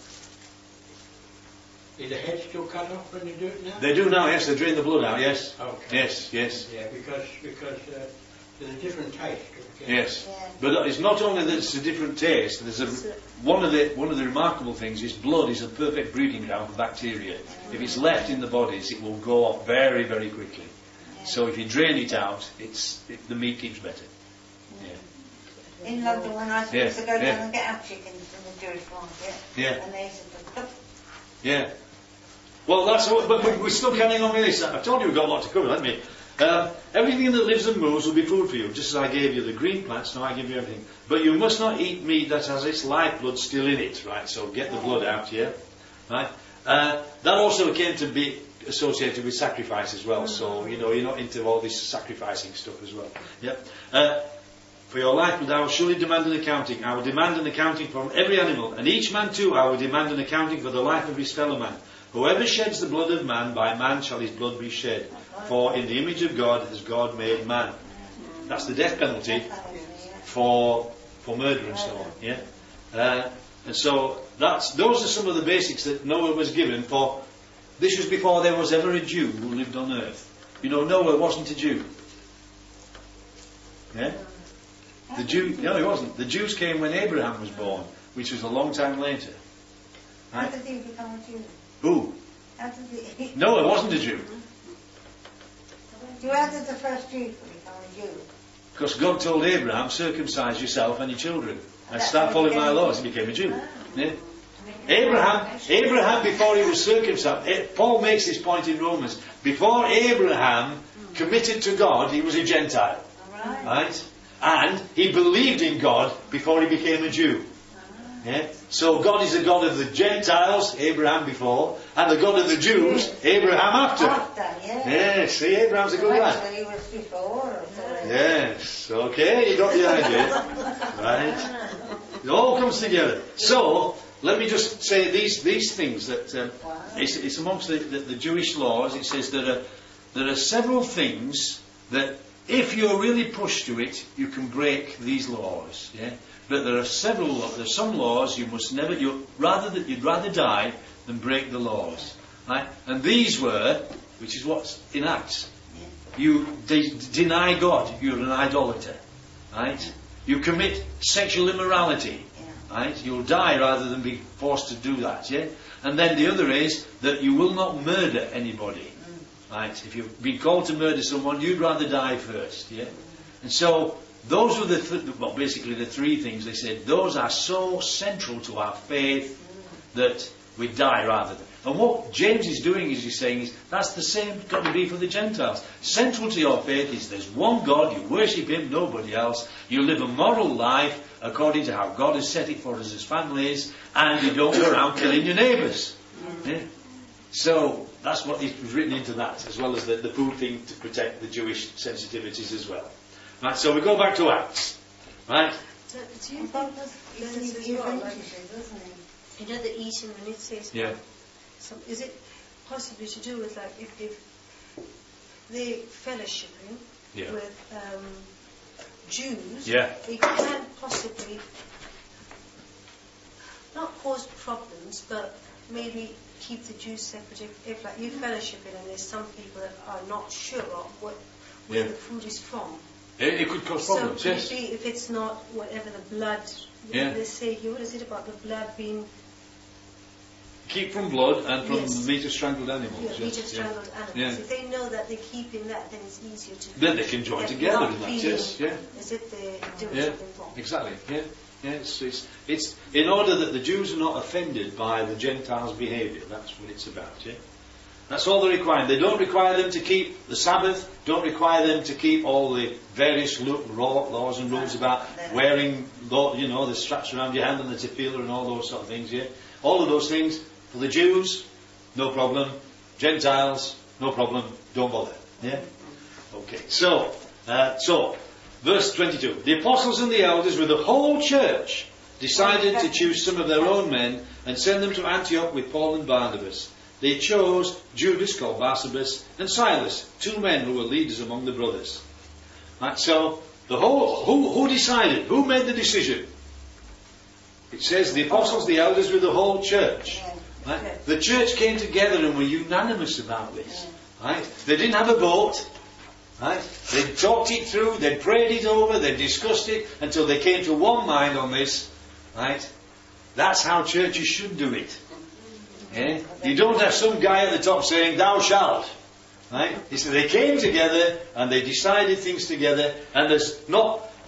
Speaker 7: is the head still cut off when you do it now?
Speaker 1: They do now, yes, they drain the blood out, yes.
Speaker 7: Okay.
Speaker 1: Yes.
Speaker 7: Yeah, because there's a different taste.
Speaker 1: Yes. But it's not only that it's a different taste, one of the remarkable things is blood is a perfect breeding ground for bacteria. If it's left in the bodies, it will go off very, very quickly. So if you drain it out, the meat keeps better. Yeah.
Speaker 4: In London, when I used to go down and get our chickens from the Jewish market, and they used to
Speaker 1: Yeah. Well, that's all, but we're still carrying on with this. I told you we've got a lot to cover, haven't we? Everything that lives and moves will be food for you, just as I gave you the green plants, now I give you everything. But you must not eat meat that has its lifeblood still in it, right? So get the blood out, yeah? Right? That also came to be associated with sacrifice as well, so, you're not into all this sacrificing stuff as well. Yep. For your life, I will surely demand an accounting. I will demand an accounting from every animal, and each man too I will demand an accounting for the life of his fellow man. Whoever sheds the blood of man, by man shall his blood be shed. For in the image of God has God made man. That's the death penalty for murder and so on. Yeah. And so those are some of the basics that Noah was given for. This was before there was ever a Jew who lived on earth. Noah wasn't a Jew. Yeah. No, he wasn't. The Jews came when Abraham was born, which was a long time later. Right?
Speaker 4: How did he become a Jew?
Speaker 1: Who?
Speaker 4: How did he?
Speaker 1: Noah wasn't a Jew.
Speaker 4: How did the first Jew become a Jew?
Speaker 1: Because God told Abraham, circumcise yourself and your children, and start following my laws. He became a Jew. Yeah? Abraham, before he was circumcised, Paul makes this point in Romans. Before Abraham committed to God, he was a Gentile. Right? And he believed in God before he became a Jew. Yeah? So God is the God of the Gentiles, Abraham before, and the God of the Jews, Abraham after. Yes, see, Abraham's a good lad.
Speaker 4: He was before.
Speaker 1: Yes, okay, you got the idea. Right? It all comes together. So, let me just say these things that it's amongst the Jewish laws. It says that there are several things that if you're really pushed to it, you can break these laws. Yeah, but there's some laws you must never. You'd rather die than break the laws. Right? And these were, which is what's in Acts. You deny God. You're an idolater. Right? You commit sexual immorality. Right? You'll die rather than be forced to do that. Yeah. And then the other is that you will not murder anybody. Right? If you've been called to murder someone, you'd rather die first. Yeah. And so those were basically the three things they said. Those are so central to our faith that we die rather than. And what James is doing is he's saying that's the same got to be for the Gentiles. Central to your faith is there's one God, you worship Him, nobody else. You live a moral life according to how God has set it for us as families, and you don't go around killing your neighbours. Yeah? So that's what is written into that, as well as the food thing to protect the Jewish sensitivities as well. Right, so we go back to Acts. Right?
Speaker 3: Do you think as well, like, the eating when it says is it possibly to do with like if they're fellowshipping with Jews, they can't possibly not cause problems, but maybe keep the Jews separate. If like you're fellowshipping and there's some people that are not sure of where the food is from.
Speaker 1: It could cause problems,
Speaker 3: so maybe if it's not whatever the blood, they say here, what is it about the blood being...
Speaker 1: Keep from blood and from meat of strangled animals.
Speaker 3: Yeah, meat of strangled animals.
Speaker 1: Yeah.
Speaker 3: If they know that they're keeping that, then it's easier to...
Speaker 1: Then they can join together in that, yes. Yeah.
Speaker 3: As if they're doing something wrong.
Speaker 1: Exactly, yeah. Yeah, it's in order that the Jews are not offended by the Gentiles' behaviour. That's what it's about, yeah. That's all they're requiring. They don't require them to keep the Sabbath, don't require them to keep all the various laws and rules about wearing, the straps around your hand and the tefillah and all those sort of things, yeah. All of those things, for the Jews, no problem. Gentiles, no problem. Don't bother, yeah. Okay, so, verse 22. The apostles and the elders with the whole church decided to choose some of their own men and send them to Antioch with Paul and Barnabas. They chose Judas, called Barsabas, and Silas, two men who were leaders among the brothers. Right, so, who decided? Who made the decision? It says the apostles, the elders with the whole church. Right? The church came together and were unanimous about this. Right? They didn't have a vote. Right? They talked it through, they prayed it over, they discussed it until they came to one mind on this. Right? That's how churches should do it. Yeah? You don't have some guy at the top saying, "Thou shalt." Right? They came together and they decided things together, and there's not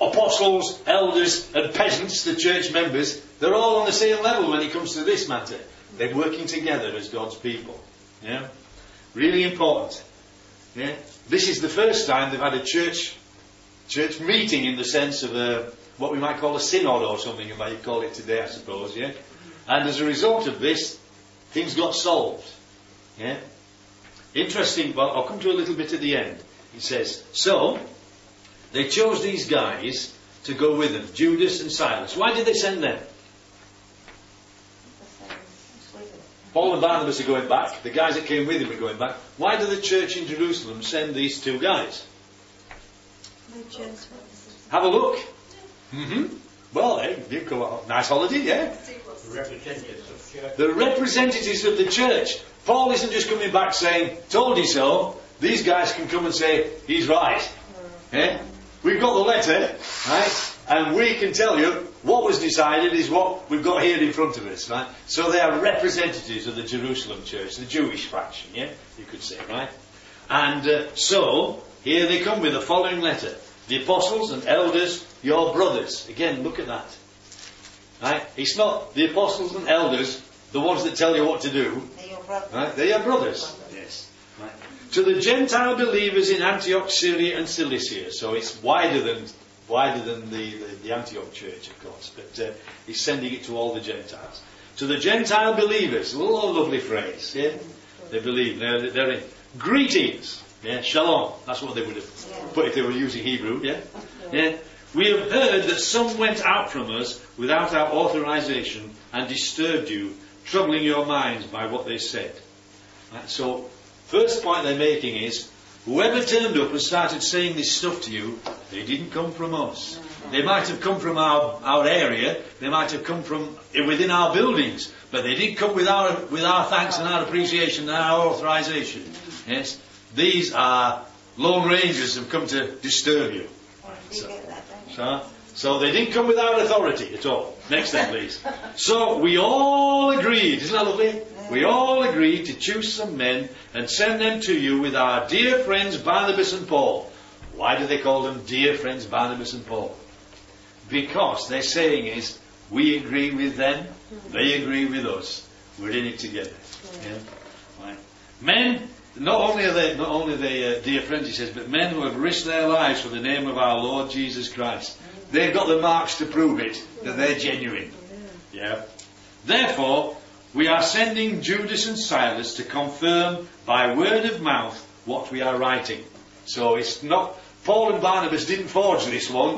Speaker 1: apostles, elders and peasants, the church members, they're all on the same level when it comes to this matter. They're working together as God's people. Yeah? Really important. Yeah? This is the first time they've had a church meeting in the sense of what we might call a synod or something, you might call it today, I suppose. Yeah? And as a result of this, things got solved. Yeah? Interesting, well, I'll come to a little bit at the end. It says, so, they chose these guys to go with them, Judas and Silas. Why did they send them? Paul and Barnabas are going back. The guys that came with him are going back. Why did the church in Jerusalem send these two guys? Have a look. Mm-hmm. Well, you've got a nice holiday, yeah?
Speaker 7: The representatives of church.
Speaker 1: The representatives of the church. Paul isn't just coming back saying, told you so. These guys can come and say, he's right. Yeah? We've got the letter, right? And we can tell you what was decided is what we've got here in front of us, right? So they are representatives of the Jerusalem church, the Jewish faction, yeah? You could say, right? And so, here they come with the following letter. The apostles and elders, your brothers. Again, look at that. Right? It's not the apostles and elders, the ones that tell you what to do.
Speaker 4: They're your brothers.
Speaker 1: Right? They're your brothers. Yes. Right. To the Gentile believers in Antioch, Syria and Cilicia. So it's wider than the Antioch church, of course. But he's sending it to all the Gentiles. To the Gentile believers. A lovely phrase. Yeah? They believe. They're in. Greetings. Yeah, shalom. That's what they would have put if they were using Hebrew. Yeah? Yeah. We have heard that some went out from us without our authorization and disturbed you, troubling your minds by what they said. Right, so, first point they're making is, whoever turned up and started saying this stuff to you, they didn't come from us. They might have come from our area, they might have come from within our buildings, but they didn't come with our thanks and our appreciation and our authorization. Yes? These are Lone Rangers who've come to disturb you. So they didn't come without authority at all. Next thing, please. So we all agreed, isn't that lovely? We all agreed to choose some men and send them to you with our dear friends Barnabas and Paul. Why do they call them dear friends Barnabas and Paul? Because their saying is, we agree with them, they agree with us. We're in it together. Yeah? Right. Men, not only are they dear friends, he says, but men who have risked their lives for the name of our Lord Jesus Christ. They've got the marks to prove it, that they're genuine. Yeah. Therefore, we are sending Judas and Silas to confirm by word of mouth what we are writing. So it's not, Paul and Barnabas didn't forge this one.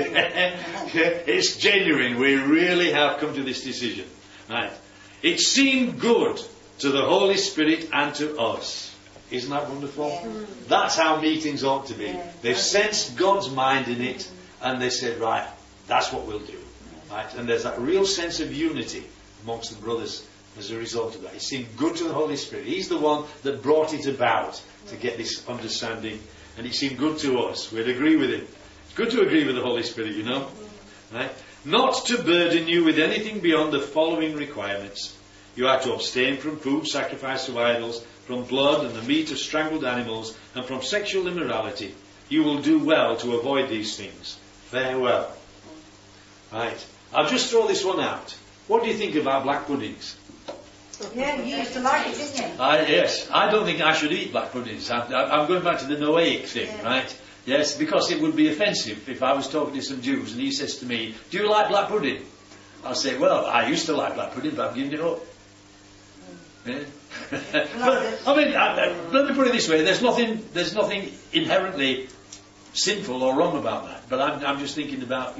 Speaker 1: It's genuine. We really have come to this decision. Right. It seemed good to the Holy Spirit and to us. Isn't that wonderful? Yeah. That's how meetings ought to be. Yeah. They've sensed God's mind in it and they said, right, that's what we'll do. Right? And there's that real sense of unity amongst the brothers as a result of that. It seemed good to the Holy Spirit. He's the one that brought it about to get this understanding. And it seemed good to us. We'd agree with him. It's good to agree with the Holy Spirit, you know. Right? Not to burden you with anything beyond the following requirements. You are to abstain from food sacrificed to idols, from blood and the meat of strangled animals, and from sexual immorality. You will do well to avoid these things. Farewell. Right. I'll just throw this one out. What do you think about black puddings?
Speaker 4: Yeah, you used to like it, didn't you?
Speaker 1: Yes. I don't think I should eat black puddings. I'm going back to the Noahic thing, right? Yes, because it would be offensive if I was talking to some Jews and he says to me, do you like black pudding? I'll say, well, I used to like black pudding, but I've given it up. Yeah. But, I mean, let me put it this way: there's nothing inherently sinful or wrong about that. But I'm just thinking about,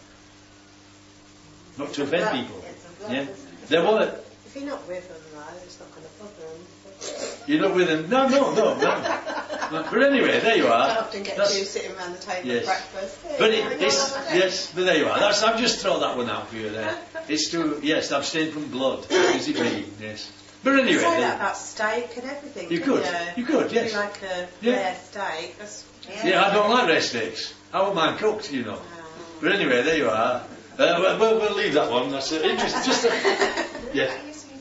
Speaker 1: not to offend people. Yeah. There was.
Speaker 6: If you're not with them, though, it's not going to bother them.
Speaker 1: You're not with them? No. But anyway, there you are.
Speaker 6: I often get Jews sitting around the table at breakfast.
Speaker 1: But there you are. I've just thrown that one out for you there. It's to abstain from blood. What does it mean? Yes. But anyway,
Speaker 6: you say that about steak and everything.
Speaker 1: You could, yes.
Speaker 6: You like a rare steak.
Speaker 1: I don't like rare steaks. I want mine cooked, But anyway, there you are. We'll leave that one. That's interesting. Yeah.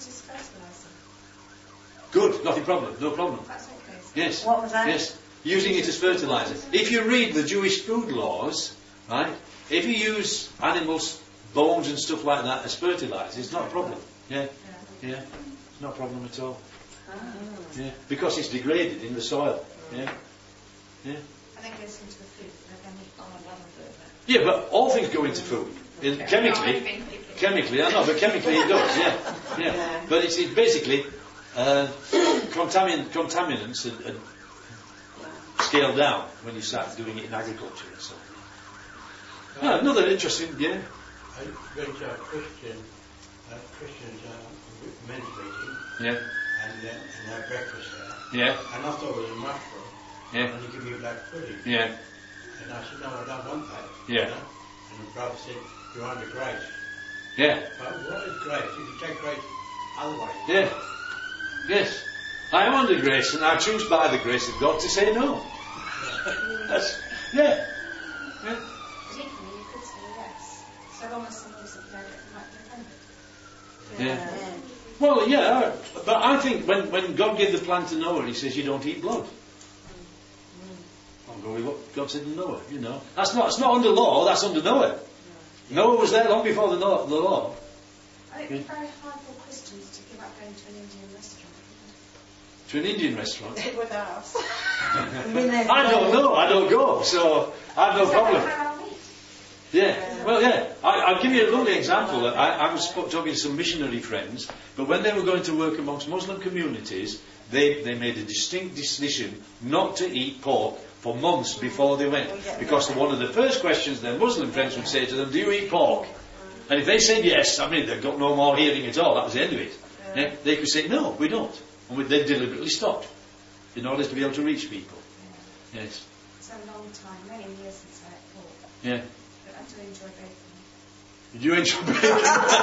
Speaker 1: Good, no problem.
Speaker 4: That's okay.
Speaker 1: Yes.
Speaker 4: What was that?
Speaker 1: Yes. Using it as fertilizer. If you read the Jewish food laws, Right? If you use animals' bones and stuff like that as fertilizer, it's not a problem. Yeah. It's not a problem at all. Yeah. Because it's degraded in the soil. Yeah.
Speaker 4: And it goes into the food.
Speaker 1: Yeah, but all things go into food. Chemically, I know, but chemically it does, yeah. But it's basically contaminants are scaled down when you start doing it in agriculture and so on. Another interesting,
Speaker 7: I went to a Christian's men's meeting.
Speaker 1: Yeah.
Speaker 7: And had breakfast there.
Speaker 1: Yeah.
Speaker 7: And I thought it was a mushroom.
Speaker 1: Yeah.
Speaker 7: And he gave me black pudding.
Speaker 1: Yeah.
Speaker 7: And I said, no, I don't want that.
Speaker 1: Yeah.
Speaker 7: You know? And the brother said, you're under grace.
Speaker 1: Yeah.
Speaker 7: But what is grace? If you take grace otherwise.
Speaker 1: Yeah. Yes. I am under grace, and I choose by the grace of God to say no. Yeah.
Speaker 4: Particularly, you could say yes. So long as somebody said no, it might be offended.
Speaker 1: Yeah. Well, yeah, but I think when God gave the plan to Noah, He says you don't eat blood. I'll go with what God said to Noah. You know, that's not under law. That's under Noah. Noah was there long before the law.
Speaker 4: I think it's very hard for Christians to give up going to an Indian restaurant.
Speaker 1: To an Indian restaurant?
Speaker 6: With us.
Speaker 1: I don't know. I don't go, so I have no problem. Yeah. Well, yeah. I'll give you a lovely example. I was talking to some missionary friends, but when they were going to work amongst Muslim communities, they made a distinct decision not to eat pork for months before they went. Because one of the first questions their Muslim friends would say to them, do you eat pork? And if they said yes, I mean, they've got no more hearing at all. That was the end of it. Yeah. They could say, no, we don't. And they deliberately stopped in order to be able to reach people. Yes.
Speaker 4: It's a long time, many years since I ate pork.
Speaker 1: Yeah.
Speaker 4: But I do enjoy bacon.
Speaker 1: Did you enjoy bacon?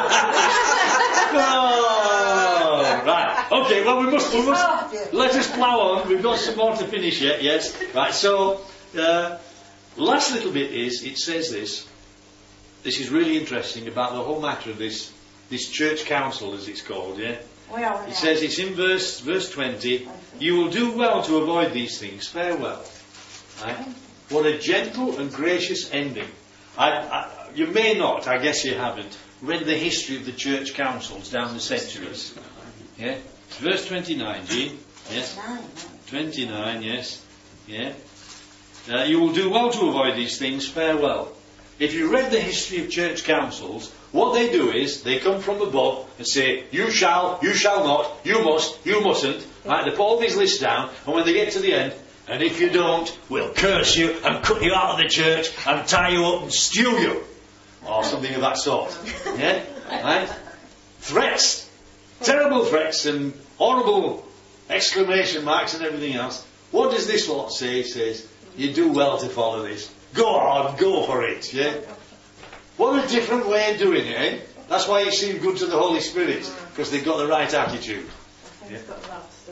Speaker 1: Oh, right. Okay, well we must let us plough on. We've got some more to finish yet, yes. Right, so last little bit is, it says this is really interesting about the whole matter of this church council, as it's called, yeah? It says, it's in verse 20, you will do well to avoid these things, farewell. Right? What a gentle and gracious ending. You may not, I guess you haven't, read the history of the church councils down the centuries. Yeah? It's verse 29, Jean. Yes? 29, yes. Yeah. You will do well to avoid these things, farewell. If you read the history of church councils, what they do is, they come from above and say, you shall not, you must, you mustn't. Right? They put all these lists down, and when they get to the end, and if you don't, we'll curse you and cut you out of the church and tie you up and stew you. Or something of that sort. Yeah? Right? Threats. Terrible threats and horrible exclamation marks and everything else. What does this lot say? It says, you do well to follow this. Go on, go for it. Yeah? What a different way of doing it, eh? That's why you seem good to the Holy Spirit, because they've got the right attitude.
Speaker 6: He's got lost.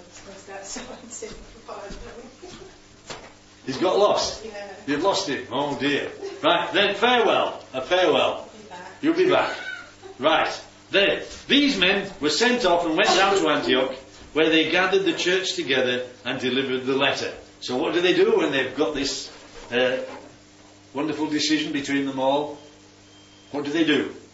Speaker 1: He's got lost.
Speaker 6: Yeah.
Speaker 1: You've lost him. Oh dear. Right, then farewell. A farewell. You'll be back. Right. Then, these men were sent off and went down to Antioch, where they gathered the church together and delivered the letter. So what do they do when they've got this wonderful decision between them all? What do?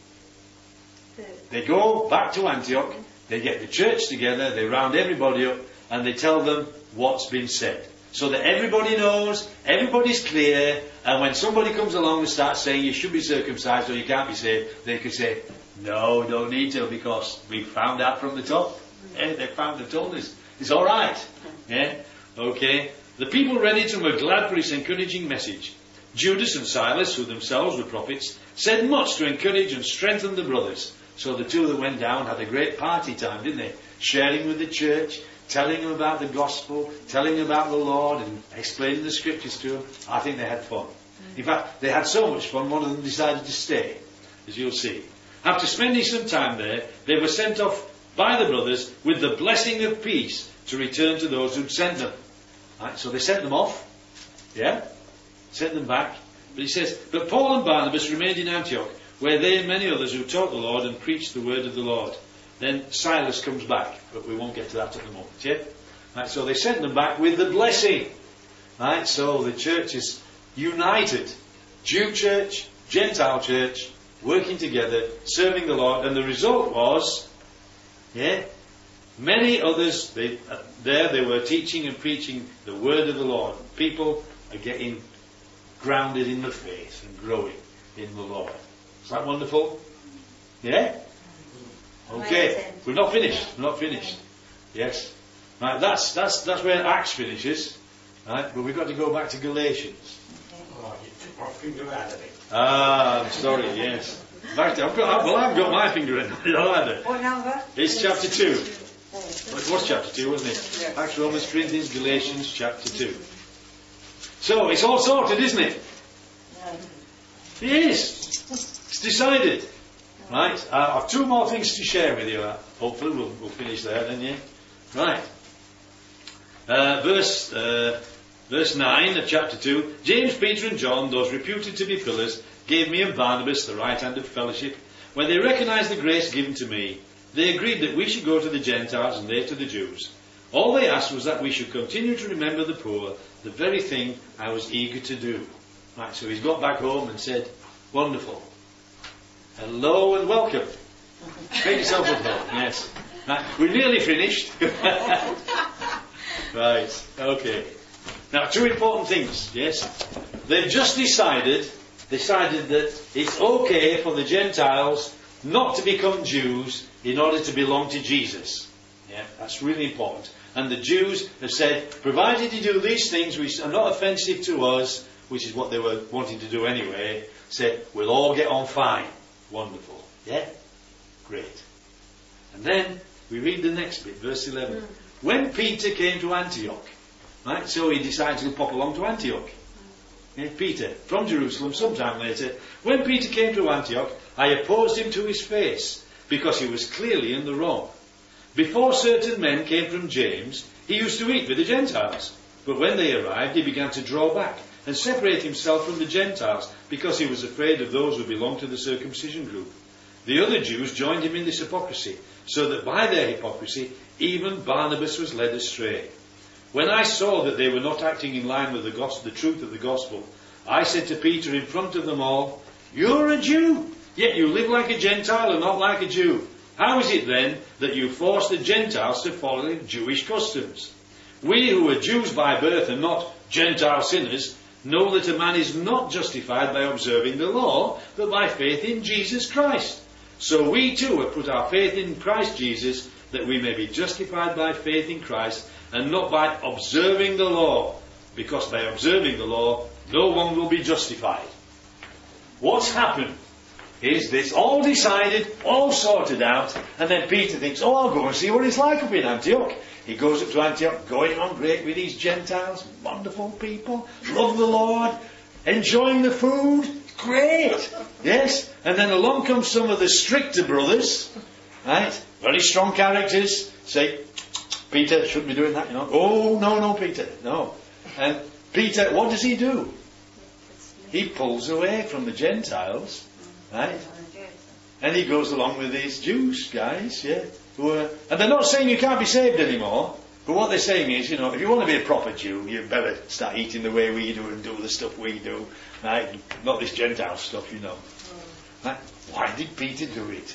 Speaker 1: They go back to Antioch, they get the church together, they round everybody up, and they tell them what's been said. So that everybody knows, everybody's clear, and when somebody comes along and starts saying you should be circumcised or you can't be saved, they could say, no, don't need to, because we found out from the top. Yeah, they've told us. It's alright. Yeah? Okay. The people read it and were glad for his encouraging message. Judas and Silas, who themselves were prophets, said much to encourage and strengthen the brothers. So the two that went down had a great party time, didn't they? Sharing with the church, telling them about the gospel, telling them about the Lord, and explaining the scriptures to them. I think they had fun. In fact, they had so much fun, one of them decided to stay, as you'll see. After spending some time there, they were sent off by the brothers with the blessing of peace to return to those who'd sent them. Right, so they sent them off. Yeah? Sent them back. But he says, but Paul and Barnabas remained in Antioch, where they and many others who taught the Lord and preached the word of the Lord. Then Silas comes back, but we won't get to that at the moment. Yeah? Right, so they sent them back with the blessing. Right, so the church is united. Jew church, Gentile church, working together, serving the Lord, and the result was, many others, they were teaching and preaching the word of the Lord. People are getting grounded in the faith and growing in the Lord. Is that wonderful? Yeah? Okay. We're not finished. Yes. Right, that's where Acts finishes. Right, but we've got to go back to Galatians.
Speaker 7: Oh, you took my finger out of it.
Speaker 1: I'm sorry, yes. In fact, I've got my finger in it. Either.
Speaker 3: What number?
Speaker 1: It's chapter 2. Well, it was chapter 2, wasn't it? Acts, Romans, Corinthians, Galatians, chapter 2. So, it's all sorted, isn't it? It is. It's decided. Right, I have 2 more things to share with you. Hopefully we'll finish there then, yeah? Right. Verse 9 of chapter 2. James, Peter and John, those reputed to be pillars, gave me and Barnabas the right hand of fellowship. When they recognized the grace given to me, they agreed that we should go to the Gentiles and they to the Jews. All they asked was that we should continue to remember the poor, the very thing I was eager to do. Right, so he's got back home and said, wonderful. Hello and welcome. Make yourself at home, yes. Right, we're nearly finished. Right, okay. Now, 2 important things, yes. They've just decided that it's okay for the Gentiles not to become Jews in order to belong to Jesus. Yeah, that's really important. And the Jews have said, provided you do these things which are not offensive to us, which is what they were wanting to do anyway, said, we'll all get on fine. Wonderful. Yeah? Great. And then we read the next bit, verse 11. When Peter came to Antioch, right, so he decided to pop along to Antioch. Yeah, Peter, from Jerusalem, sometime later. When Peter came to Antioch, I opposed him to his face, because he was clearly in the wrong. Before certain men came from James, he used to eat with the Gentiles. But when they arrived, he began to draw back and separate himself from the Gentiles, because he was afraid of those who belonged to the circumcision group. The other Jews joined him in this hypocrisy, so that by their hypocrisy, even Barnabas was led astray. When I saw that they were not acting in line with the truth of the gospel, I said to Peter in front of them all, you're a Jew, yet you live like a Gentile and not like a Jew. How is it then that you force the Gentiles to follow Jewish customs? We who are Jews by birth and not Gentile sinners know that a man is not justified by observing the law, but by faith in Jesus Christ. So we too have put our faith in Christ Jesus, that we may be justified by faith in Christ, and not by observing the law, because by observing the law, no one will be justified. What's happened is this all decided, all sorted out, and then Peter thinks, I'll go and see what it's like up in Antioch. He goes up to Antioch, going on great with these Gentiles, wonderful people, love the Lord, enjoying the food, great, yes. And then along comes some of the stricter brothers, right, very strong characters, say, Peter, shouldn't be doing that, you know. Oh, no, Peter, no. And Peter, what does he do? He pulls away from the Gentiles, right? And he goes along with these Jews guys, yeah. And they're not saying you can't be saved anymore, but what they're saying is, you know, if you want to be a proper Jew, you better start eating the way we do and do the stuff we do, right? Not this Gentile stuff, you know. Right? Why did Peter do it?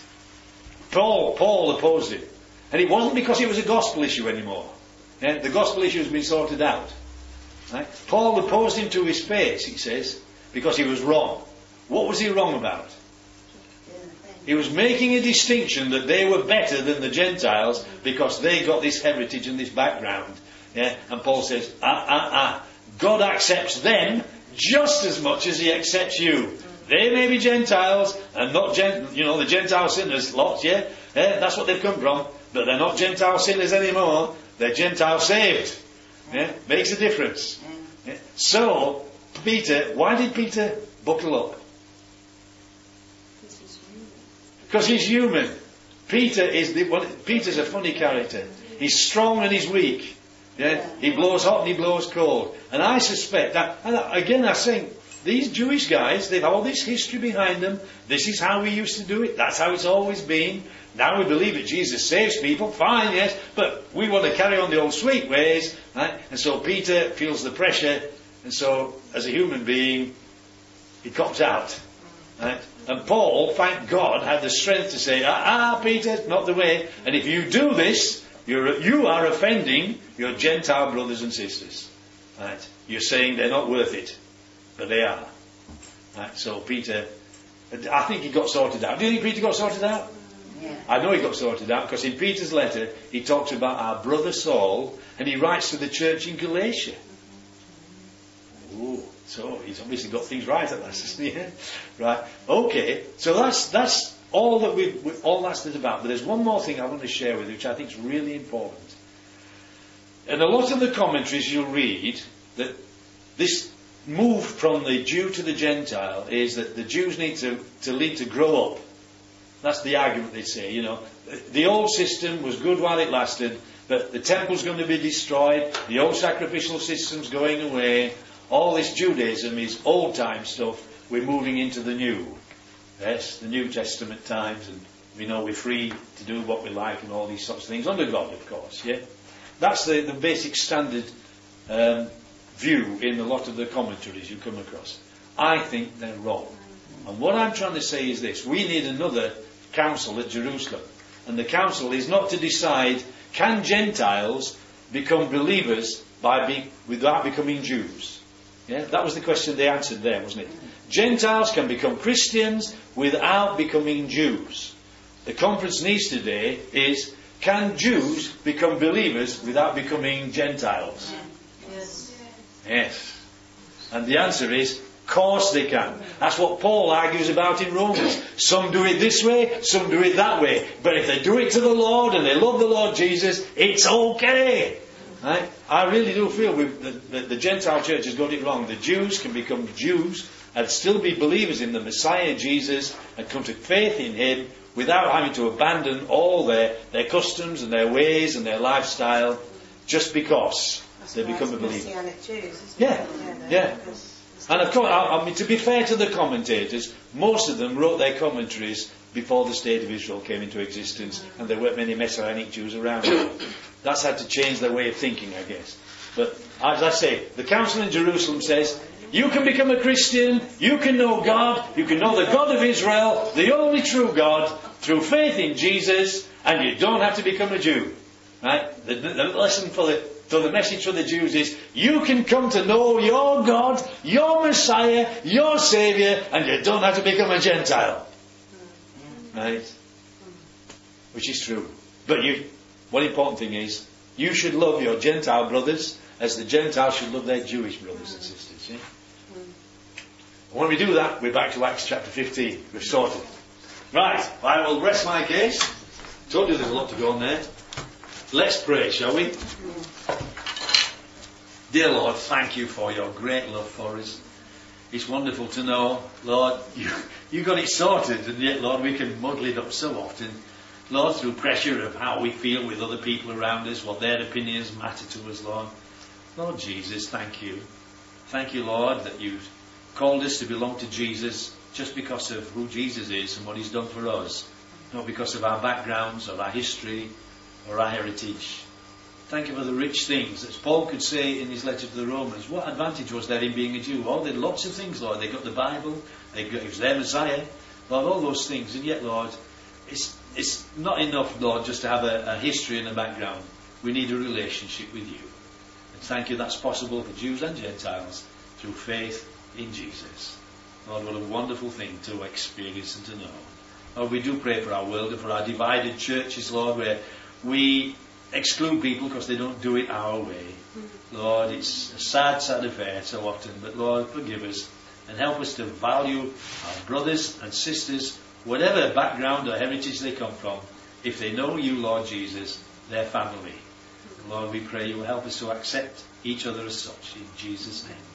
Speaker 1: Paul opposed him. And it wasn't because it was a gospel issue anymore. Yeah? The gospel issue has been sorted out. Right? Paul opposed him to his face, he says, because he was wrong. What was he wrong about? He was making a distinction that they were better than the Gentiles because they got this heritage and this background. Yeah? And Paul says, God accepts them just as much as he accepts you. They may be Gentiles and not the Gentile sinners, lots, yeah? That's what they've come from. But they're not Gentile sinners anymore. They're Gentile saved. Yeah? Makes a difference. Yeah? So, Peter, why did Peter buckle up? Because he's human. Peter's a funny character. He's strong and he's weak. Yeah? He blows hot and he blows cold. And I suspect that, and again I think, these Jewish guys, they've all this history behind them. This is how we used to do it. That's how it's always been. Now we believe that Jesus saves people. Fine, yes. But we want to carry on the old sweet ways. Right? And so Peter feels the pressure. And so, as a human being, He copped out. Right? And Paul, thank God, had the strength to say, Peter, not the way. And if you do this, you are offending your Gentile brothers and sisters. Right? You're saying they're not worth it. But they are. Right? So Peter, I think he got sorted out. Do you think Peter got sorted out?
Speaker 2: Yeah.
Speaker 1: I know he got sorted out because in Peter's letter he talks about our brother Saul and he writes to the church in Galatia. Ooh, so he's obviously got things right at last, isn't he? Right. Okay. So that's all that all that's about. But there's one more thing I want to share with you, which I think is really important. In a lot of the commentaries you'll read that this move from the Jew to the Gentile is that the Jews need to grow up. That's the argument they say, you know. The old system was good while it lasted, but the temple's going to be destroyed, the old sacrificial system's going away, all this Judaism is old time stuff, we're moving into the new. Yes, the New Testament times, and we know we're free to do what we like and all these sorts of things, under God, of course, yeah. That's the basic standard view in a lot of the commentaries you come across. I think they're wrong. And what I'm trying to say is this: we need another council at Jerusalem. And the council is not to decide, can Gentiles become believers without becoming Jews? Yeah, that was the question they answered there, wasn't it? Gentiles can become Christians without becoming Jews. The conference needs today is, can Jews become believers without becoming Gentiles?
Speaker 3: Yes.
Speaker 1: Yes. And the answer is, of course they can. That's what Paul argues about in Romans. Some do it this way, some do it that way. But if they do it to the Lord and they love the Lord Jesus, it's okay. Right? I really do feel that the Gentile church has got it wrong. The Jews can become Jews and still be believers in the Messiah Jesus and come to faith in Him without having to abandon all their customs and their ways and their lifestyle just because they become a believer.
Speaker 6: Messianic Jews, isn't
Speaker 1: Yeah,
Speaker 6: it?
Speaker 1: yeah. And of course, I mean, to be fair to the commentators, most of them wrote their commentaries before the State of Israel came into existence, and there weren't many Messianic Jews around. That's had to change their way of thinking, I guess. But as I say, the Council in Jerusalem says, you can become a Christian, you can know God, you can know the God of Israel, the only true God, through faith in Jesus, and you don't have to become a Jew. Right? The lesson for the message for the Jews is, you can come to know your God, your Messiah, your Saviour, and you don't have to become a Gentile. Right? Which is true. But one important thing is, you should love your Gentile brothers as the Gentiles should love their Jewish brothers and sisters. Yeah? And when we do that, we're back to Acts chapter 15. We've sorted. Right, I will rest my case. Told you there's a lot to go on there. Let's pray, shall we? Dear Lord, thank you for your great love for us. It's wonderful to know, Lord, you got it sorted, and yet, Lord, we can muddle it up so often. Lord, through pressure of how we feel with other people around us, what their opinions matter to us, Lord. Lord Jesus, thank you. Thank you, Lord, that you've called us to belong to Jesus just because of who Jesus is and what He's done for us, not because of our backgrounds or our history or our heritage. Thank you for the rich things. As Paul could say in his letter to the Romans, what advantage was there in being a Jew? Oh, they had lots of things, Lord. They got the Bible, it was their Messiah, Lord, all those things. And yet, Lord, it's not enough, Lord, just to have a history and a background. We need a relationship with you. And thank you that's possible for Jews and Gentiles through faith in Jesus. Lord, what a wonderful thing to experience and to know. Lord, we do pray for our world and for our divided churches, Lord, where we exclude people because they don't do it our way. Lord, it's a sad, sad affair so often, but Lord, forgive us and help us to value our brothers and sisters, whatever background or heritage they come from. If they know you, Lord Jesus, their family. Lord, we pray you will help us to accept each other as such. In Jesus' name.